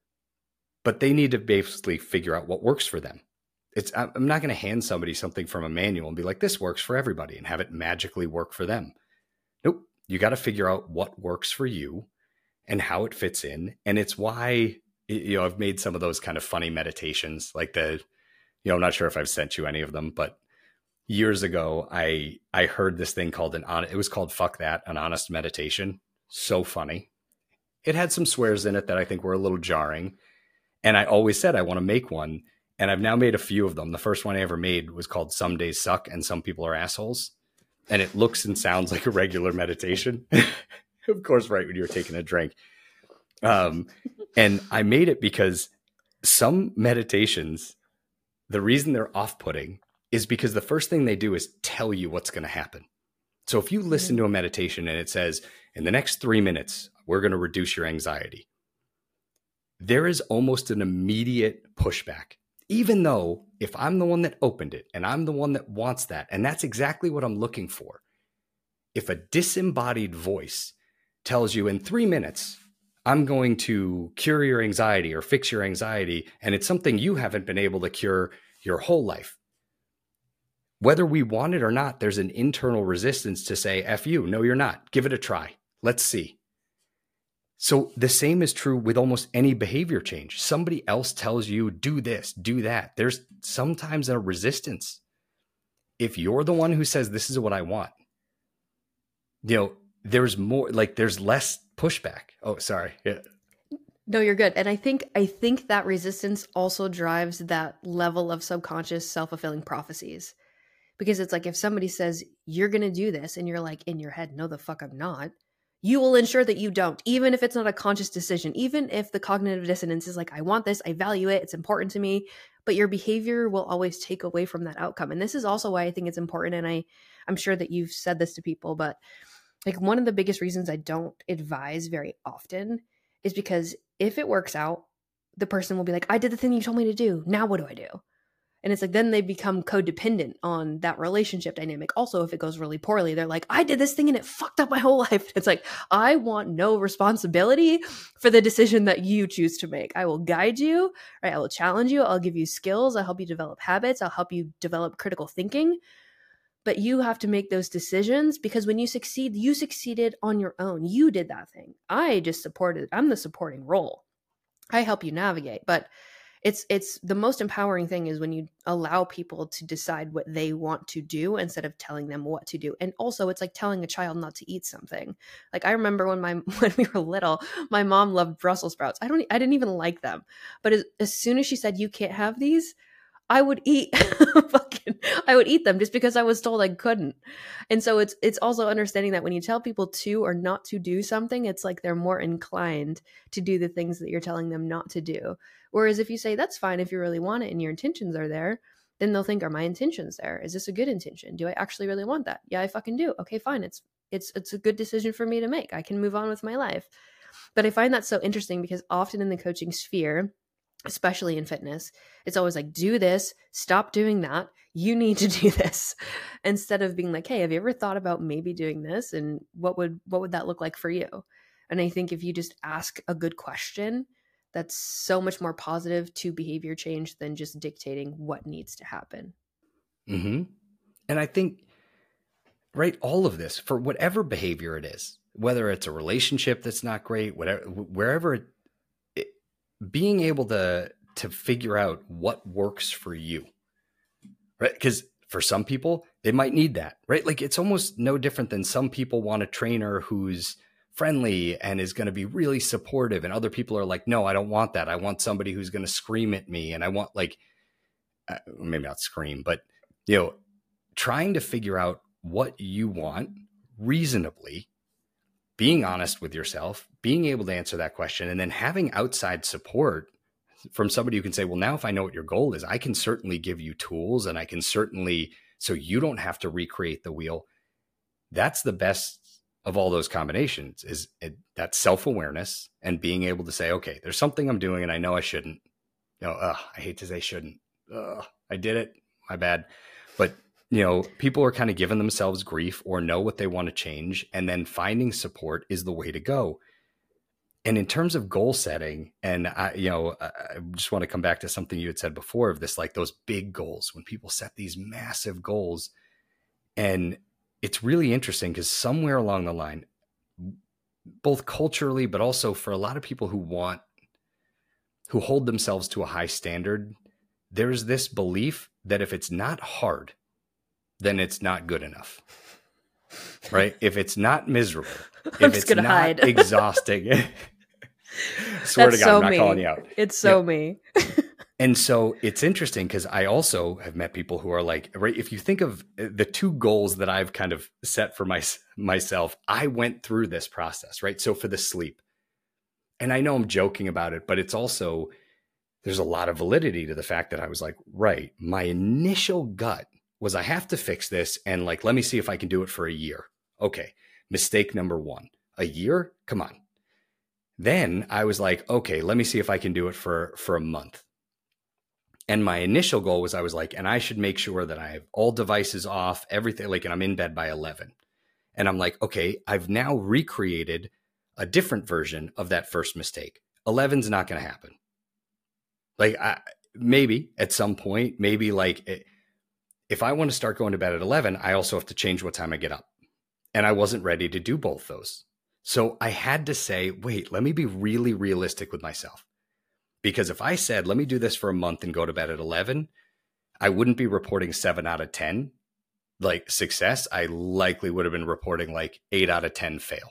but they need to basically figure out what works for them. It's, I'm not going to hand somebody something from a manual and be like, this works for everybody and have it magically work for them. Nope. You got to figure out what works for you and how it fits in. And it's why, you know, I've made some of those kind of funny meditations, like the, you know, I'm not sure if I've sent you any of them, but years ago, I, I heard this thing called an, it was called Fuck That, an honest meditation. So funny. It had some swears in it that I think were a little jarring. And I always said, I want to make one. And I've now made a few of them. The first one I ever made was called Some Days Suck and Some People Are Assholes. And it looks and sounds like a regular meditation. Of course, right when you're taking a drink. Um, and I made it because some meditations, the reason they're off-putting is because the first thing they do is tell you what's going to happen. So if you listen mm-hmm. to a meditation and it says, in the next three minutes, we're going to reduce your anxiety, there is almost an immediate pushback, even though if I'm the one that opened it and I'm the one that wants that, and that's exactly what I'm looking for. If a disembodied voice tells you in three minutes, I'm going to cure your anxiety or fix your anxiety, and it's something you haven't been able to cure your whole life. Whether we want it or not, there's an internal resistance to say, F you, no, you're not. Give it a try. Let's see. So the same is true with almost any behavior change. Somebody else tells you, do this, do that. There's sometimes a resistance. If you're the one who says, this is what I want, you know, there's more, like there's less pushback. Oh, sorry. Yeah. No, you're good. And I think, I think that resistance also drives that level of subconscious self-fulfilling prophecies, because it's like, if somebody says you're going to do this and you're like in your head, no, the fuck I'm not, you will ensure that you don't, even if it's not a conscious decision, even if the cognitive dissonance is like, I want this, I value it, it's important to me, but your behavior will always take away from that outcome. And this is also why I think it's important. And I, I'm sure that you've said this to people, but like one of the biggest reasons I don't advise very often is because if it works out, the person will be like, I did the thing you told me to do. Now what do I do? And it's like, then they become codependent on that relationship dynamic. Also, if it goes really poorly, they're like, I did this thing and it fucked up my whole life. It's like, I want no responsibility for the decision that you choose to make. I will guide you, right? I will challenge you. I'll give you skills. I'll help you develop habits. I'll help you develop critical thinking. But you have to make those decisions, because when you succeed, you succeeded on your own. You did that thing. I just supported. I'm the supporting role. I help you navigate. But It's it's the most empowering thing is when you allow people to decide what they want to do instead of telling them what to do. And also, it's like telling a child not to eat something. Like I remember when my when we were little, my mom loved Brussels sprouts. I don't I didn't even like them, but as, as soon as she said you can't have these, I would eat fucking I would eat them just because I was told I couldn't. And so it's it's also understanding that when you tell people to or not to do something, it's like they're more inclined to do the things that you're telling them not to do. Whereas if you say, that's fine if you really want it and your intentions are there, then they'll think, are my intentions there? Is this a good intention? Do I actually really want that? Yeah, I fucking do. Okay, fine. It's it's it's a good decision for me to make. I can move on with my life. But I find that so interesting because often in the coaching sphere, especially in fitness, it's always like, do this, stop doing that. You need to do this, instead of being like, hey, have you ever thought about maybe doing this? And what would what would that look like for you? And I think if you just ask a good question, that's so much more positive to behavior change than just dictating what needs to happen. Mm-hmm. And I think, right, all of this, for whatever behavior it is, whether it's a relationship that's not great, whatever, wherever, it, it, being able to to figure out what works for you, right? Because for some people, they might need that, right? Like, it's almost no different than some people want a trainer who's friendly and is going to be really supportive, and other people are like, no, I don't want that. I want somebody who's going to scream at me, and I want, like, uh, maybe not scream, but, you know, trying to figure out what you want reasonably, being honest with yourself, being able to answer that question, and then having outside support from somebody who can say, well, now if I know what your goal is, I can certainly give you tools, and I can certainly, so you don't have to recreate the wheel. That's the best of all those combinations, is it, that self-awareness and being able to say, okay, there's something I'm doing and I know I shouldn't, you know, ugh, I hate to say shouldn't, ugh, I did it, my bad. But, you know, people are kind of giving themselves grief or know what they want to change, and then finding support is the way to go. And in terms of goal setting, and I, you know, I just want to come back to something you had said before of this, like those big goals, when people set these massive goals, and it's really interesting because somewhere along the line, both culturally, but also for a lot of people who want, who hold themselves to a high standard, there's this belief that if it's not hard, then it's not good enough, right? If it's not miserable, if it's not hide. exhausting, swear That's to God, so I'm not me. calling you out. It's so yeah. me. And so it's interesting because I also have met people who are like, right, if you think of the two goals that I've kind of set for my, myself, I went through this process, right? So for the sleep, and I know I'm joking about it, but it's also, there's a lot of validity to the fact that I was like, right, my initial gut was I have to fix this, and like, let me see if I can do it for a year. Okay, mistake number one, a year? Come on. Then I was like, okay, let me see if I can do it for, for a month. And my initial goal was, I was like, and I should make sure that I have all devices off, everything, like, and I'm in bed by eleven. And I'm like, okay, I've now recreated a different version of that first mistake. eleven's not going to happen. Like, I, maybe at some point, maybe like it, if I want to start going to bed at eleven, I also have to change what time I get up. And I wasn't ready to do both those. So I had to say, wait, let me be really realistic with myself. Because if I said, let me do this for a month and go to bed at eleven, I wouldn't be reporting seven out of ten, like success. I likely would have been reporting like eight out of ten fail.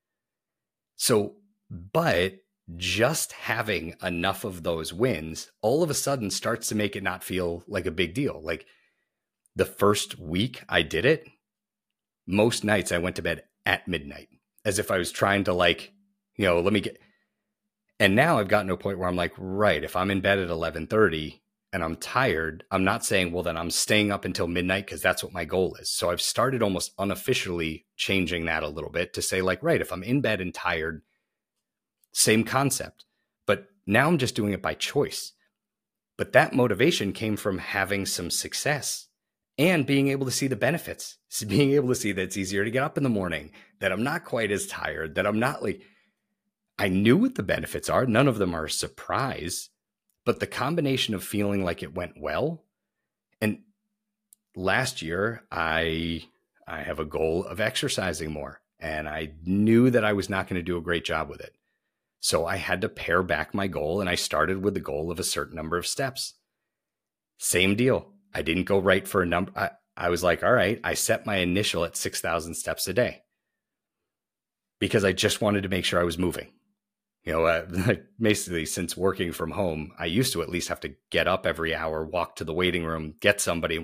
So, but just having enough of those wins all of a sudden starts to make it not feel like a big deal. Like the first week I did it, most nights I went to bed at midnight as if I was trying to, like, you know, let me get... And now I've gotten to a point where I'm like, right, if I'm in bed at eleven thirty and I'm tired, I'm not saying, well, then I'm staying up until midnight because that's what my goal is. So I've started almost unofficially changing that a little bit to say, like, right, if I'm in bed and tired, same concept. But now I'm just doing it by choice. But that motivation came from having some success and being able to see the benefits. So being able to see that it's easier to get up in the morning, that I'm not quite as tired, that I'm not like... I knew what the benefits are. None of them are a surprise, but the combination of feeling like it went well. And last year, I I have a goal of exercising more, and I knew that I was not going to do a great job with it. So I had to pare back my goal, and I started with the goal of a certain number of steps. Same deal. I didn't go right for a number. I, I was like, all right, I set my initial at six thousand steps a day because I just wanted to make sure I was moving. You know, uh, basically since working from home, I used to at least have to get up every hour, walk to the waiting room, get somebody.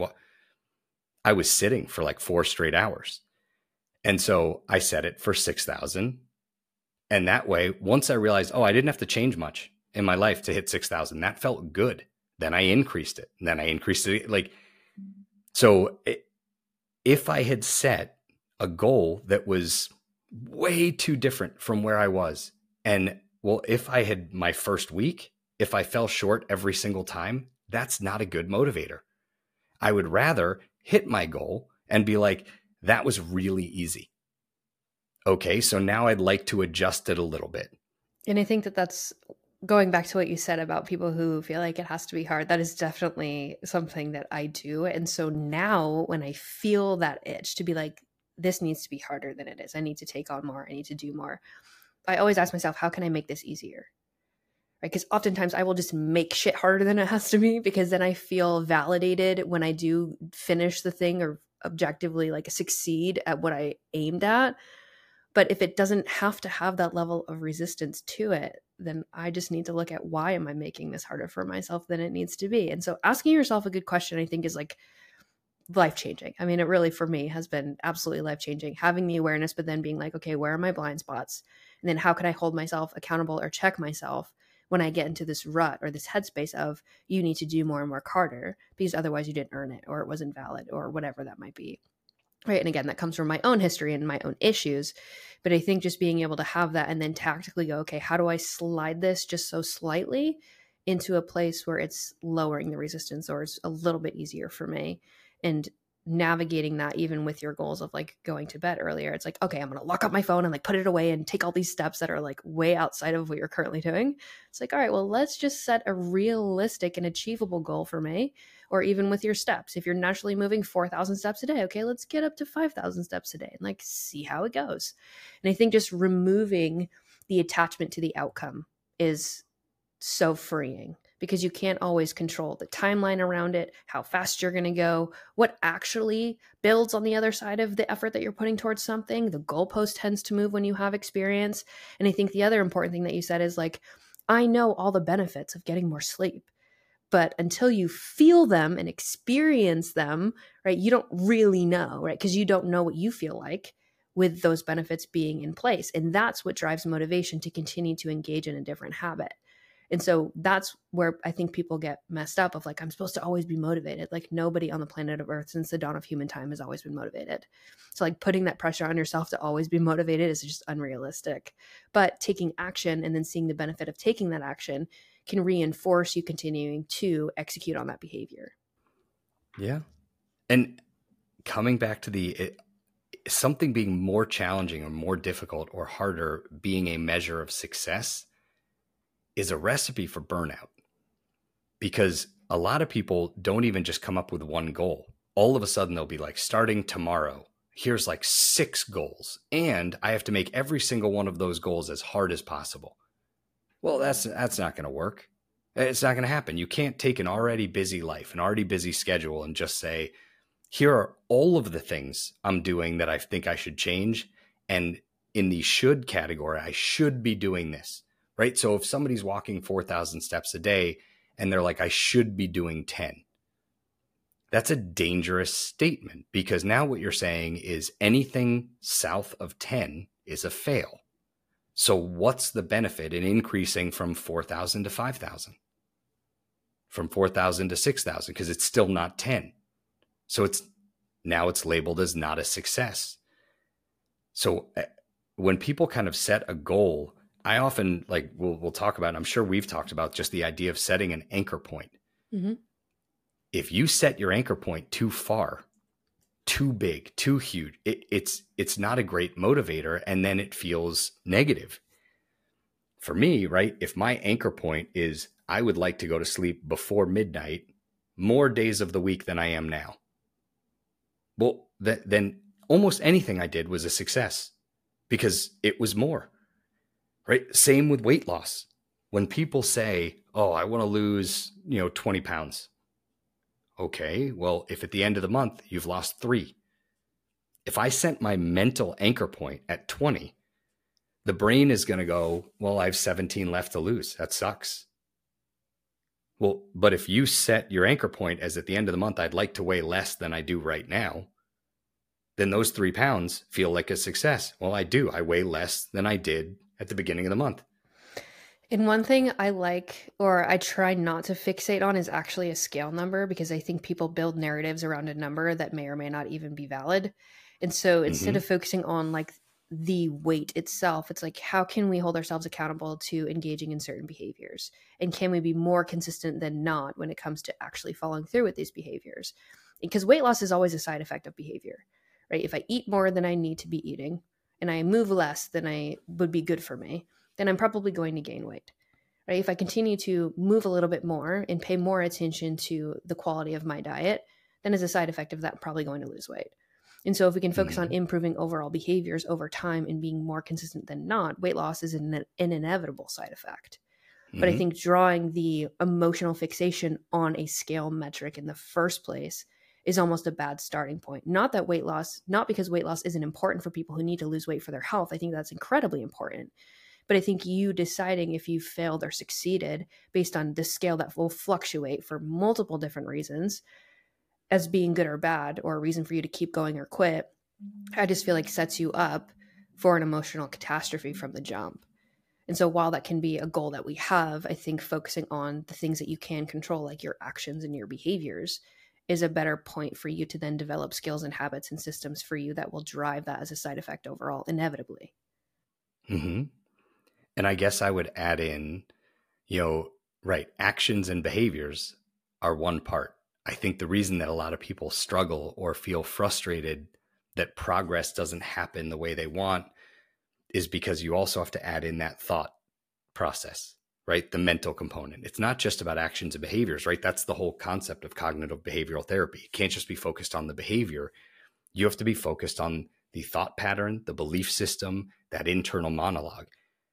I was sitting for like four straight hours. And so I set it for six thousand. And that way, once I realized, oh, I didn't have to change much. in my life to hit six thousand. That felt good. Then I increased it. And then I increased it. Like, so it, if I had set a goal that was way too different from where I was, and well, if I had my first week, if I fell short every single time, that's not a good motivator. I would rather hit my goal and be like, that was really easy. Okay, so now I'd like to adjust it a little bit. And I think that that's going back to what you said about people who feel like it has to be hard. That is definitely something that I do. And so now when I feel that itch to be like, this needs to be harder than it is, I need to take on more, I need to do more, I always ask myself, how can I make this easier? Right? Because oftentimes I will just make shit harder than it has to be, because then I feel validated when I do finish the thing or objectively like succeed at what I aimed at. But if it doesn't have to have that level of resistance to it, then I just need to look at, why am I making this harder for myself than it needs to be? And so asking yourself a good question, I think, is like life-changing. I mean, it really, for me, has been absolutely life-changing. Having the awareness, but then being like, okay, where are my blind spots? And then how can I hold myself accountable or check myself when I get into this rut or this headspace of, you need to do more and work harder because otherwise you didn't earn it, or it wasn't valid, or whatever that might be. Right. And again, that comes from my own history and my own issues. But I think just being able to have that and then tactically go, okay, how do I slide this just so slightly into a place where it's lowering the resistance, or it's a little bit easier for me? And navigating that even with your goals of like going to bed earlier, it's like, okay, I'm going to lock up my phone and like put it away and take all these steps that are like way outside of what you're currently doing. It's like, all right, well, let's just set a realistic and achievable goal for me. Or even with your steps, if you're naturally moving four thousand steps a day, okay, let's get up to five thousand steps a day and like see how it goes. And I think just removing the attachment to the outcome is so freeing, because you can't always control the timeline around it, how fast you're going to go, what actually builds on the other side of the effort that you're putting towards something. The goalpost tends to move when you have experience. And I think the other important thing that you said is like, I know all the benefits of getting more sleep. But until you feel them and experience them, right, you don't really know, right? Because you don't know what you feel like with those benefits being in place. And that's what drives motivation to continue to engage in a different habit. And so that's where I think people get messed up of like, I'm supposed to always be motivated. Like nobody on the planet of Earth since the dawn of human time has always been motivated. So like putting that pressure on yourself to always be motivated is just unrealistic. But taking action and then seeing the benefit of taking that action can reinforce you continuing to execute on that behavior. Yeah. And coming back to the, it, something being more challenging or more difficult or harder being a measure of success is a recipe for burnout, because a lot of people don't even just come up with one goal. All of a sudden they'll be like, starting tomorrow, here's like six goals, and I have to make every single one of those goals as hard as possible. Well, that's that's not going to work. It's not going to happen. You can't take an already busy life, an already busy schedule, and just say, here are all of the things I'm doing that I think I should change. And in the should category, I should be doing this, right? So if somebody's walking four thousand steps a day and they're like, I should be doing ten, that's a dangerous statement, because now what you're saying is anything south of ten is a fail. So what's the benefit in increasing from four thousand to five thousand? From four thousand to six thousand? Because it's still not ten. So it's now it's labeled as not a success. So when people kind of set a goal, I often like, we'll, we'll talk about, I'm sure we've talked about just the idea of setting an anchor point. Mm-hmm. If you set your anchor point too far, too big, too huge, it, it's it's not a great motivator, and then it feels negative. For me, right, if my anchor point is I would like to go to sleep before midnight more days of the week than I am now, well, th- then almost anything I did was a success, because it was more, right? Same with weight loss. When people say, oh, I want to lose, you know, twenty pounds. Okay, well, if at the end of the month you've lost three, if I set my mental anchor point at twenty, the brain is going to go, well, I have seventeen left to lose. That sucks. Well, but if you set your anchor point as at the end of the month, I'd like to weigh less than I do right now, then those three pounds feel like a success. Well, I do. I weigh less than I did at the beginning of the month. And one thing I like, or I try not to fixate on, is actually a scale number, because I think people build narratives around a number that may or may not even be valid. And so instead Mm-hmm. of focusing on like the weight itself, it's like, how can we hold ourselves accountable to engaging in certain behaviors? And can we be more consistent than not when it comes to actually following through with these behaviors? Because weight loss is always a side effect of behavior, right? If I eat more than I need to be eating and I move less than I would be good for me, then I'm probably going to gain weight, right? If I continue to move a little bit more and pay more attention to the quality of my diet, then as a side effect of that, I'm probably going to lose weight. And so if we can focus on Mm-hmm. improving overall behaviors over time and being more consistent than not, weight loss is an, an inevitable side effect. But I Mm-hmm. think drawing the emotional fixation on a scale metric in the first place is almost a bad starting point. Not that weight loss, not because weight loss isn't important for people who need to lose weight for their health. I think that's incredibly important. But I think you deciding if you failed or succeeded based on the scale that will fluctuate for multiple different reasons as being good or bad, or a reason for you to keep going or quit, I just feel like sets you up for an emotional catastrophe from the jump. And so while that can be a goal that we have, I think focusing on the things that you can control, like your actions and your behaviors, is a better point for you to then develop skills and habits and systems for you that will drive that as a side effect overall, inevitably. Mm-hmm. And I guess I would add in, you know, right, actions and behaviors are one part. I think the reason that a lot of people struggle or feel frustrated that progress doesn't happen the way they want is because you also have to add in that thought process, right? The mental component. It's not just about actions and behaviors, right? That's the whole concept of cognitive behavioral therapy. It can't just be focused on the behavior. You have to be focused on the thought pattern, the belief system, that internal monologue.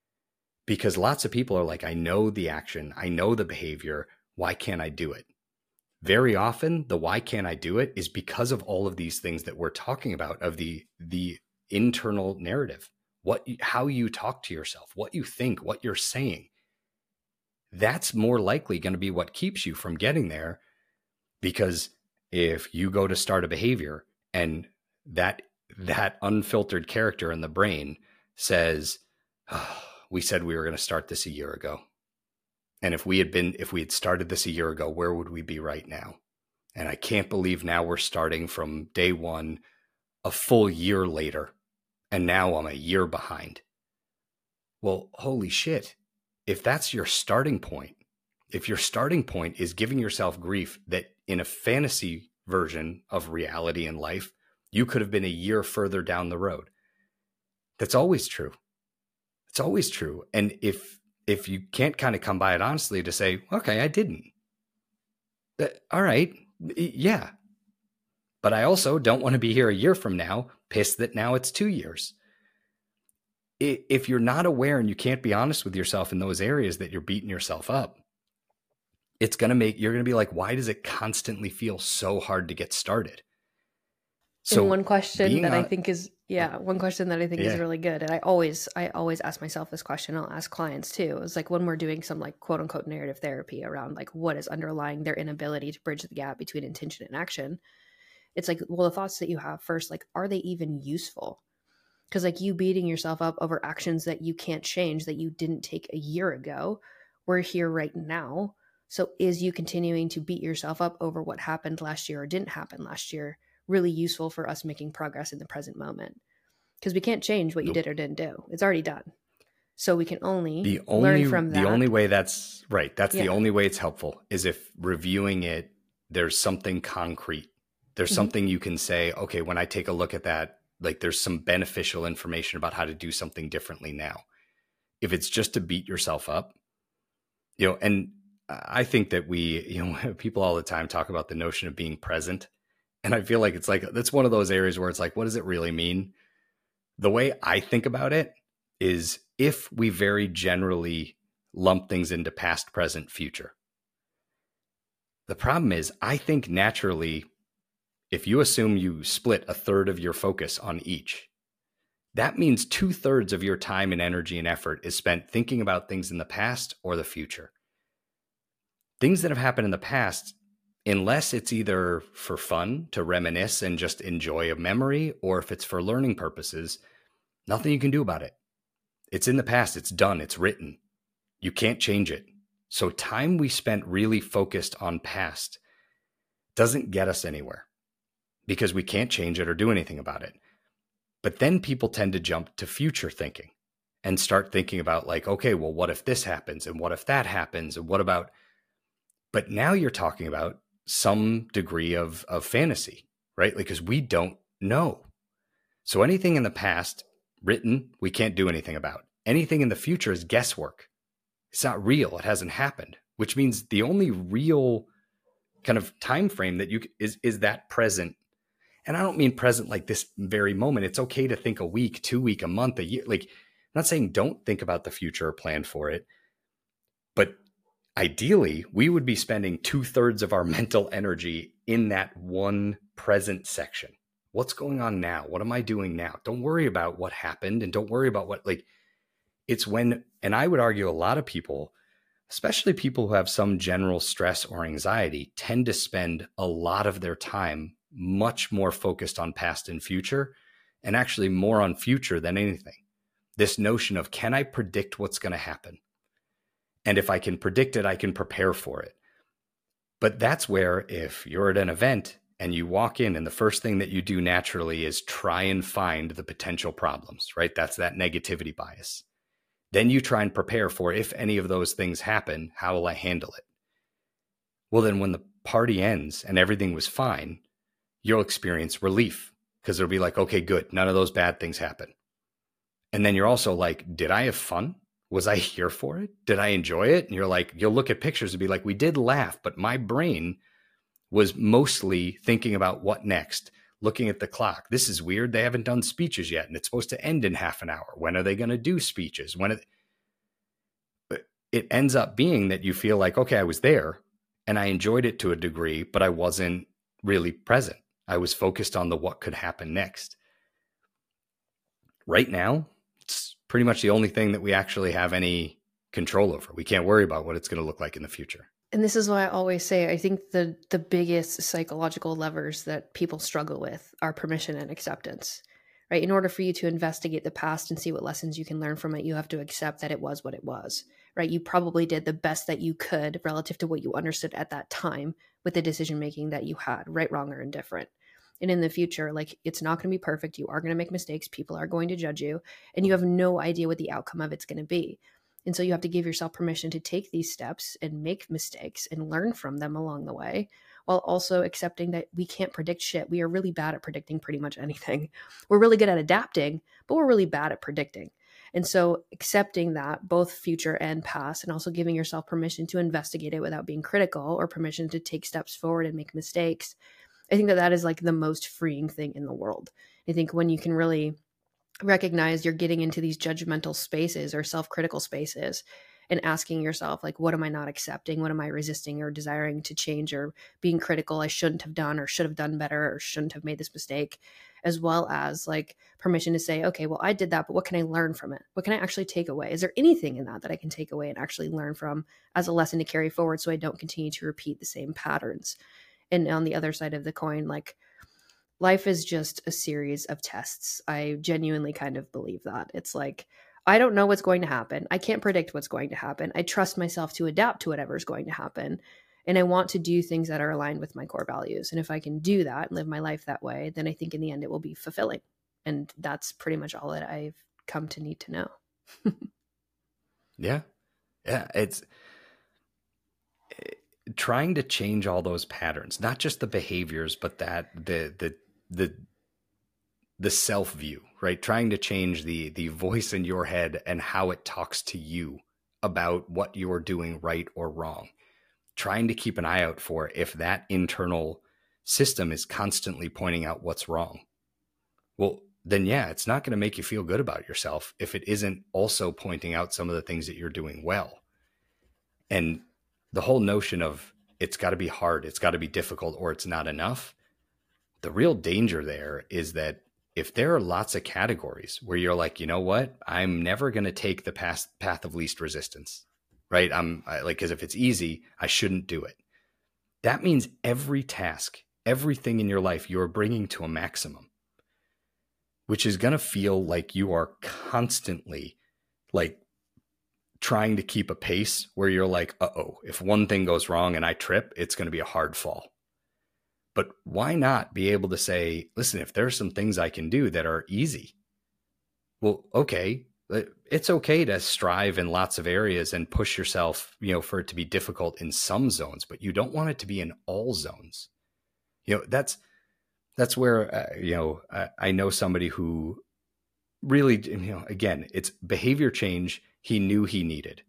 Because lots of people are like, I know the action, I know the behavior, why can't I do it? Very often, the why can't I do it is because of all of these things that we're talking about, of the the internal narrative, what how you talk to yourself, what you think, what you're saying. That's more likely going to be what keeps you from getting there, because if you go to start a behavior and that that unfiltered character in the brain says, oh, we said we were going to start this a year ago. And if we had been, if we had started this a year ago, where would we be right now? And I can't believe now we're starting from day one, a full year later, and now I'm a year behind. Well, holy shit. If that's your starting point, if your starting point is giving yourself grief that in a fantasy version of reality and life, you could have been a year further down the road. That's always true. It's always true. And if if you can't kind of come by it honestly to say, okay, I didn't. That, all right. Yeah. But I also don't want to be here a year from now, pissed that now it's two years. If you're not aware and you can't be honest with yourself in those areas that you're beating yourself up, it's going to make, you're going to be like, why does it constantly feel so hard to get started? So and one question that on, I think is, yeah, one question that I think yeah. is really good. And I always, I always ask myself this question. I'll ask clients too. It's like when we're doing some like quote unquote narrative therapy around like what is underlying their inability to bridge the gap between intention and action. It's like, well, the thoughts that you have first, like, are they even useful? Because like you beating yourself up over actions that you can't change, that you didn't take a year ago, we're here right now. So is you continuing to beat yourself up over what happened last year or didn't happen last year really useful for us making progress in the present moment? Because we can't change what you nope. did or didn't do. It's already done. So we can only, the only learn from that. The only way that's right. That's yeah. the only way it's helpful is if reviewing it, there's something concrete. There's mm-hmm. something you can say, okay, when I take a look at that, like there's some beneficial information about how to do something differently now. If it's just to beat yourself up, you know, and I think that we, you know, people all the time talk about the notion of being present. And I feel like it's like, that's one of those areas where it's like, what does it really mean? The way I think about it is if we very generally lump things into past, present, future. The problem is, I think naturally, if you assume you split a third of your focus on each, that means two thirds of your time and energy and effort is spent thinking about things in the past or the future. Things that have happened in the past, unless it's either for fun to reminisce and just enjoy a memory, or if it's for learning purposes, nothing you can do about it. It's in the past. It's done. It's written. You can't change it. So time we spent really focused on past doesn't get us anywhere because we can't change it or do anything about it. But then people tend to jump to future thinking and start thinking about like, okay, well, what if this happens? And what if that happens? And what about, but now you're talking about some degree of, of fantasy, right? Because we don't know. So anything in the past written, we can't do anything about. Anything in the future is guesswork. It's not real. It hasn't happened, which means the only real kind of time frame that you is, is that present. And I don't mean present like this very moment. It's okay to think a week, two week, a month, a year. Like, I'm not saying don't think about the future or plan for it, but ideally we would be spending two thirds of our mental energy in that one present section. What's going on now? What am I doing now? Don't worry about what happened and don't worry about what, like, it's when, and I would argue a lot of people, especially people who have some general stress or anxiety, tend to spend a lot of their time much more focused on past and future, and actually more on future than anything. This notion of, can I predict what's going to happen? And if I can predict it, I can prepare for it. But that's where if you're at an event and you walk in and the first thing that you do naturally is try and find the potential problems, right? That's that negativity bias. Then you try and prepare for, if any of those things happen, how will I handle it? Well, then when the party ends and everything was fine, you'll experience relief because it'll be like, okay, good. None of those bad things happen. And then you're also like, did I have fun? Was I here for it? Did I enjoy it? And you're like, you'll look at pictures and be like, we did laugh, but my brain was mostly thinking about what next, looking at the clock. This is weird. They haven't done speeches yet, and it's supposed to end in half an hour. When are they going to do speeches? When it, it ends up being that you feel like, okay, I was there and I enjoyed it to a degree, but I wasn't really present. I was focused on the what could happen next. Right now, it's pretty much the only thing that we actually have any control over. We can't worry about what it's going to look like in the future. And this is why I always say, I think the the biggest psychological levers that people struggle with are permission and acceptance, right? In order for you to investigate the past and see what lessons you can learn from it, you have to accept that it was what it was, right? You probably did the best that you could relative to what you understood at that time with the decision-making that you had, right, wrong, or indifferent. And in the future, like, it's not going to be perfect. You are going to make mistakes. People are going to judge you, and you have no idea what the outcome of it's going to be. And so you have to give yourself permission to take these steps and make mistakes and learn from them along the way, while also accepting that we can't predict shit. We are really bad at predicting pretty much anything. We're really good at adapting, but we're really bad at predicting. And so accepting that, both future and past, and also giving yourself permission to investigate it without being critical, or permission to take steps forward and make mistakes, I think that that is like the most freeing thing in the world. I think when you can really recognize you're getting into these judgmental spaces or self-critical spaces and asking yourself, like, what am I not accepting? What am I resisting or desiring to change or being critical I shouldn't have done or should have done better or shouldn't have made this mistake, as well as like permission to say, okay, well, I did that, but what can I learn from it? What can I actually take away? Is there anything in that that I can take away and actually learn from as a lesson to carry forward so I don't continue to repeat the same patterns? And on the other side of the coin, like, life is just a series of tests. I genuinely kind of believe that. It's like, I don't know what's going to happen. I can't predict what's going to happen. I trust myself to adapt to whatever's going to happen. And I want to do things that are aligned with my core values. And if I can do that and live my life that way, then I think in the end it will be fulfilling. And that's pretty much all that I've come to need to know. Yeah. Yeah. It's trying to change all those patterns, not just the behaviors, but that the, the, the, the self view, right? Trying to change the, the voice in your head and how it talks to you about what you're doing right or wrong. Trying to keep an eye out for if that internal system is constantly pointing out what's wrong. Well, then yeah, it's not going to make you feel good about yourself if it isn't also pointing out some of the things that you're doing well. And the whole notion of it's got to be hard, it's got to be difficult, or it's not enough. The real danger there is that if there are lots of categories where you're like, you know what, I'm never going to take the path, path of least resistance, right? I'm I, like, because if it's easy, I shouldn't do it. That means every task, everything in your life, you're bringing to a maximum, which is going to feel like you are constantly like trying to keep a pace where you're like, uh-oh, if one thing goes wrong and I trip, it's going to be a hard fall. But why not be able to say, listen, if there's some things I can do that are easy, well, okay, it's okay to strive in lots of areas and push yourself, you know, for it to be difficult in some zones, but you don't want it to be in all zones. You know, that's, that's where, uh, you know, I, I know somebody who really, you know, again, it's behavior change he knew he needed.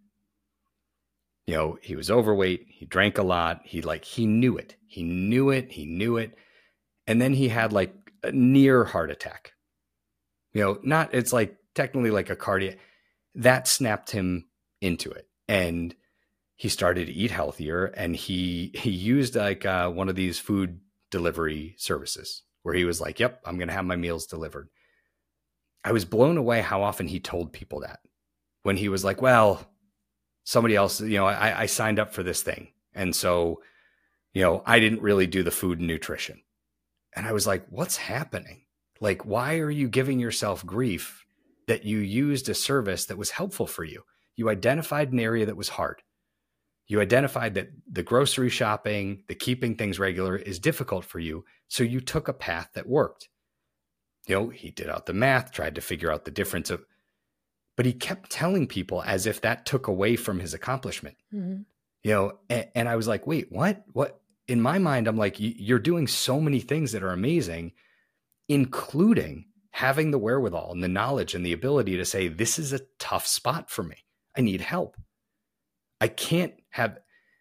You know, he was overweight, he drank a lot, he like, he knew it, he knew it, he knew it. And then he had like a near heart attack. You know, not, it's like technically like a cardiac, that snapped him into it. And he started to eat healthier, and he, he used like uh, one of these food delivery services where he was like, yep, I'm going to have my meals delivered. I was blown away how often he told people that when he was like, well, somebody else, you know, I, I signed up for this thing. And so, you know, I didn't really do the food and nutrition. And I was like, what's happening? Like, why are you giving yourself grief that you used a service that was helpful for you? You identified an area that was hard. You identified that the grocery shopping, the keeping things regular is difficult for you. So you took a path that worked. You know, he did out the math, tried to figure out the difference of, but he kept telling people as if that took away from his accomplishment. Mm-hmm. You know, and, and I was like, wait, what? What? In my mind, I'm like, you're doing so many things that are amazing, including having the wherewithal and the knowledge and the ability to say, this is a tough spot for me. I need help. I can't have.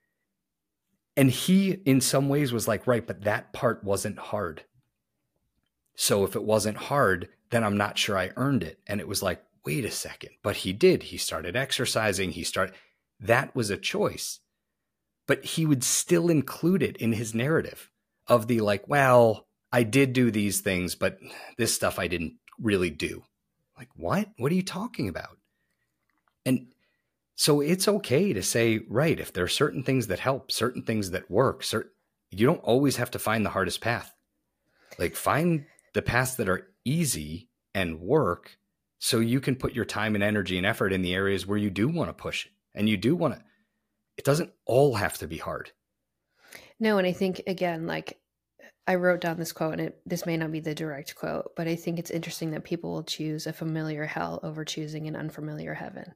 And he, in some ways, was like, right, but that part wasn't hard. So if it wasn't hard, then I'm not sure I earned it. And it was like, wait a second, but he did. He started exercising. He started, that was a choice. But he would still include it in his narrative of the like, well, I did do these things, but this stuff I didn't really do. Like, what? What are you talking about? And so it's okay to say, right, if there are certain things that help, certain things that work, certain, you don't always have to find the hardest path. Like, find the paths that are easy and work so you can put your time and energy and effort in the areas where you do want to push it. And you do want to, it doesn't all have to be hard. No, and I think, again, like, I wrote down this quote, and it, this may not be the direct quote, but I think it's interesting that people will choose a familiar hell over choosing an unfamiliar heaven.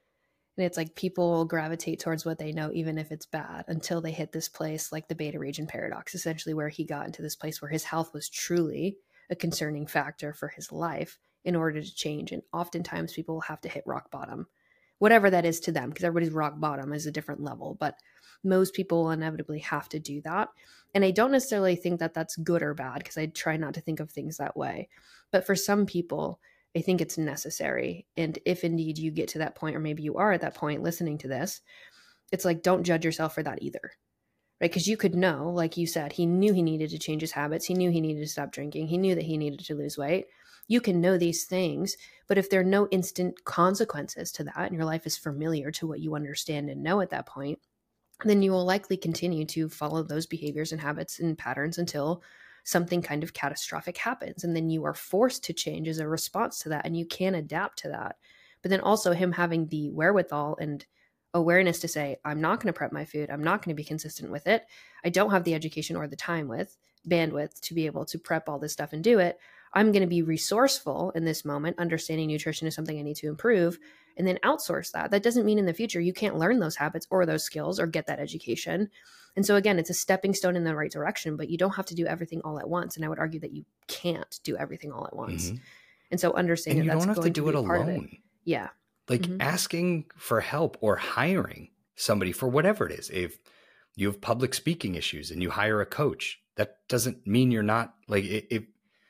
And it's like people will gravitate towards what they know, even if it's bad, until they hit this place like the beta region paradox, essentially where he got into this place where his health was truly a concerning factor for his life in order to change. And oftentimes people will have to hit rock bottom, whatever that is to them, because everybody's rock bottom is a different level. But most people will inevitably have to do that. And I don't necessarily think that that's good or bad, because I try not to think of things that way. But for some people, I think it's necessary. And if indeed you get to that point, or maybe you are at that point listening to this, it's like, don't judge yourself for that either. Right? Because you could know, like you said, he knew he needed to change his habits. He knew he needed to stop drinking. He knew that he needed to lose weight. You can know these things, but if there are no instant consequences to that, and your life is familiar to what you understand and know at that point, then you will likely continue to follow those behaviors and habits and patterns until something kind of catastrophic happens. And then you are forced to change as a response to that, and you can adapt to that. But then also him having the wherewithal and awareness to say, I'm not going to prep my food. I'm not going to be consistent with it. I don't have the education or the time with bandwidth to be able to prep all this stuff and do it. I'm going to be resourceful in this moment. Understanding nutrition is something I need to improve, and then outsource that. That doesn't mean in the future you can't learn those habits or those skills or get that education. And so again, it's a stepping stone in the right direction, but you don't have to do everything all at once. And I would argue that you can't do everything all at once. Mm-hmm. And so understanding and you that that's don't have going to do to be it part alone. of it. Yeah. Like mm-hmm. asking for help or hiring somebody for whatever it is. If you have public speaking issues and you hire a coach, that doesn't mean you're not like, if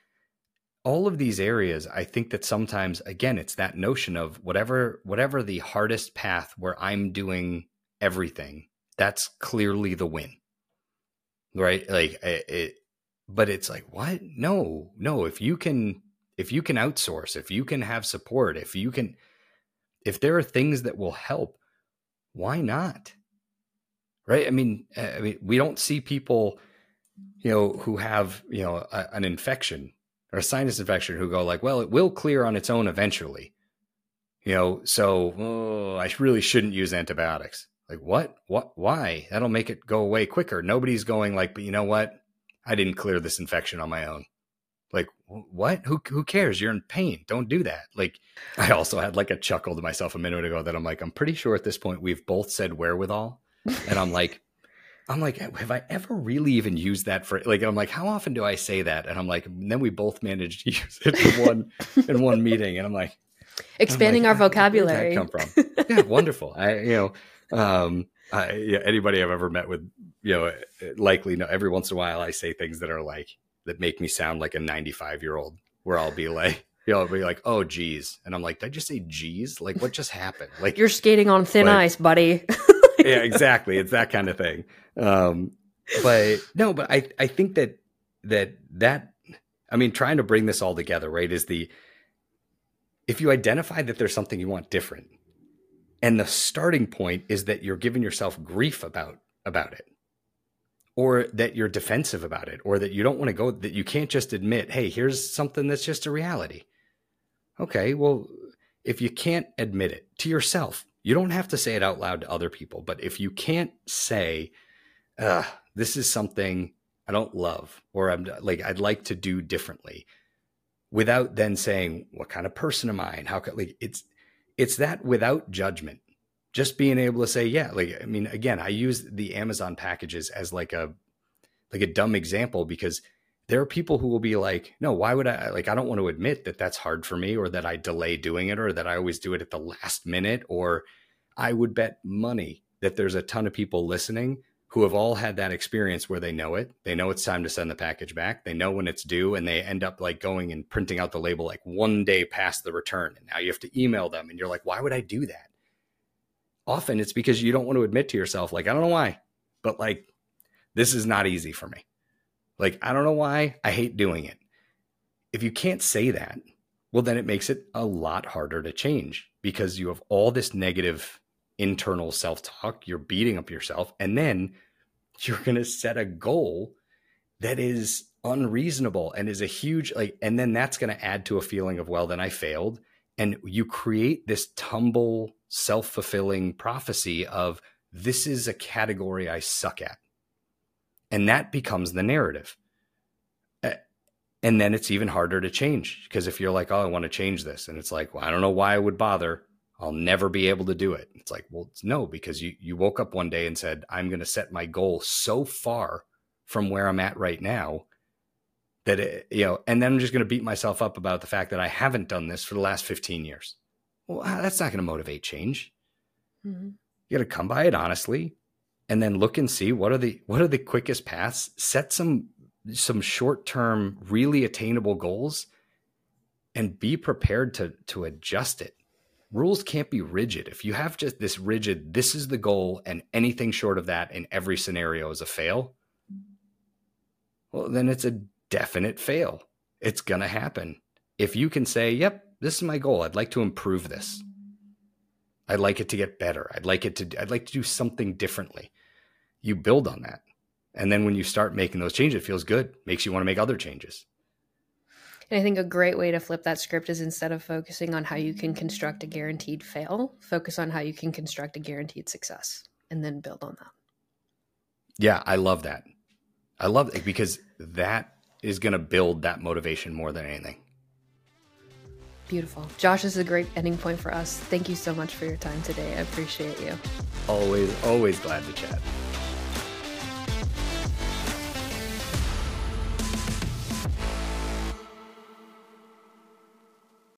all of these areas, I think that sometimes, again, it's that notion of whatever, whatever the hardest path where I'm doing everything, that's clearly the win, right? Like it, it but it's like, what? No, no. If you can, if you can outsource, if you can have support, if you can, if there are things that will help, why not? Right? I mean, I mean, we don't see people, you know, who have, you know, a, an infection or a sinus infection who go like, well, it will clear on its own eventually. You know, so oh, I really shouldn't use antibiotics. Like, what? What? Why? That'll make it go away quicker. Nobody's going like, but you know what? I didn't clear this infection on my own. Like, what? Who who cares? You're in pain. Don't do that. Like, I also had like a chuckle to myself a minute ago that I'm like, I'm pretty sure at this point we've both said wherewithal. And I'm like, I'm like, have I ever really even used that for like, I'm like, how often do I say that? And I'm like, and then we both managed to use it in one, in one meeting. And I'm like, expanding I'm like, our vocabulary. Where did that come from? Yeah. Wonderful. I, you know, um, I, yeah, anybody I've ever met with, you know, likely know every once in a while I say things that are like, that make me sound like a ninety-five year old where I'll be like, you know, I'll be like, oh, geez. And I'm like, did I just say geez? Like, what just happened? Like, you're skating on thin but, ice, buddy. Yeah, exactly. It's that kind of thing. Um, but no, but I, I think that, that, that, I mean, trying to bring this all together, right, is the, if you identify that there's something you want different, and the starting point is that you're giving yourself grief about, about it, or that you're defensive about it, or that you don't want to go, that you can't just admit, hey, here's something that's just a reality. Okay, well, if you can't admit it to yourself, you don't have to say it out loud to other people. But if you can't say, uh, this is something I don't love, or I'm like, I'd like to do differently, without then saying, what kind of person am I? And how could, like, it's, it's that without judgment, just being able to say, yeah, like, I mean, again, I use the Amazon packages as like a, like a dumb example, because there are people who will be like, no, why would I, like, I don't want to admit that that's hard for me, or that I delay doing it, or that I always do it at the last minute. Or I would bet money that there's a ton of people listening who have all had that experience where they know it. They know it's time to send the package back. They know when it's due, and they end up like going and printing out the label like one day past the return. And now you have to email them, and you're like, why would I do that? Often it's because you don't want to admit to yourself, like, I don't know why, but like, this is not easy for me. Like, I don't know why, I hate doing it. If you can't say that, well, then it makes it a lot harder to change, because you have all this negative internal self-talk. You're beating up yourself, and then you're going to set a goal that is unreasonable and is a huge, like, and then that's going to add to a feeling of, well, then I failed. And you create this tumble, self-fulfilling prophecy of, this is a category I suck at. And that becomes the narrative. And then it's even harder to change, because if you're like, oh, I want to change this, and it's like, well, I don't know why I would bother. I'll never be able to do it. It's like, well, no, because you, you woke up one day and said, I'm going to set my goal so far from where I'm at right now that, it, you know, and then I'm just going to beat myself up about the fact that I haven't done this for the last fifteen years. Well, that's not going to motivate change. Mm-hmm. You got to come by it honestly, and then look and see what are the, what are the quickest paths, set some, some short-term, really attainable goals, and be prepared to, to adjust it. Rules can't be rigid. If you have just this rigid, this is the goal, and anything short of that in every scenario is a fail, well, then it's a definite fail. It's going to happen. If you can say, yep, this is my goal. I'd like to improve this. I'd like it to get better. I'd like it to, I'd like to do something differently. You build on that. And then when you start making those changes, it feels good. Makes you want to make other changes. And I think a great way to flip that script is, instead of focusing on how you can construct a guaranteed fail, focus on how you can construct a guaranteed success, and then build on that. Yeah, I love that. I love it, because that is going to build that motivation more than anything. Beautiful. Josh, this is a great ending point for us. Thank you so much for your time today. I appreciate you. Always, always glad to chat.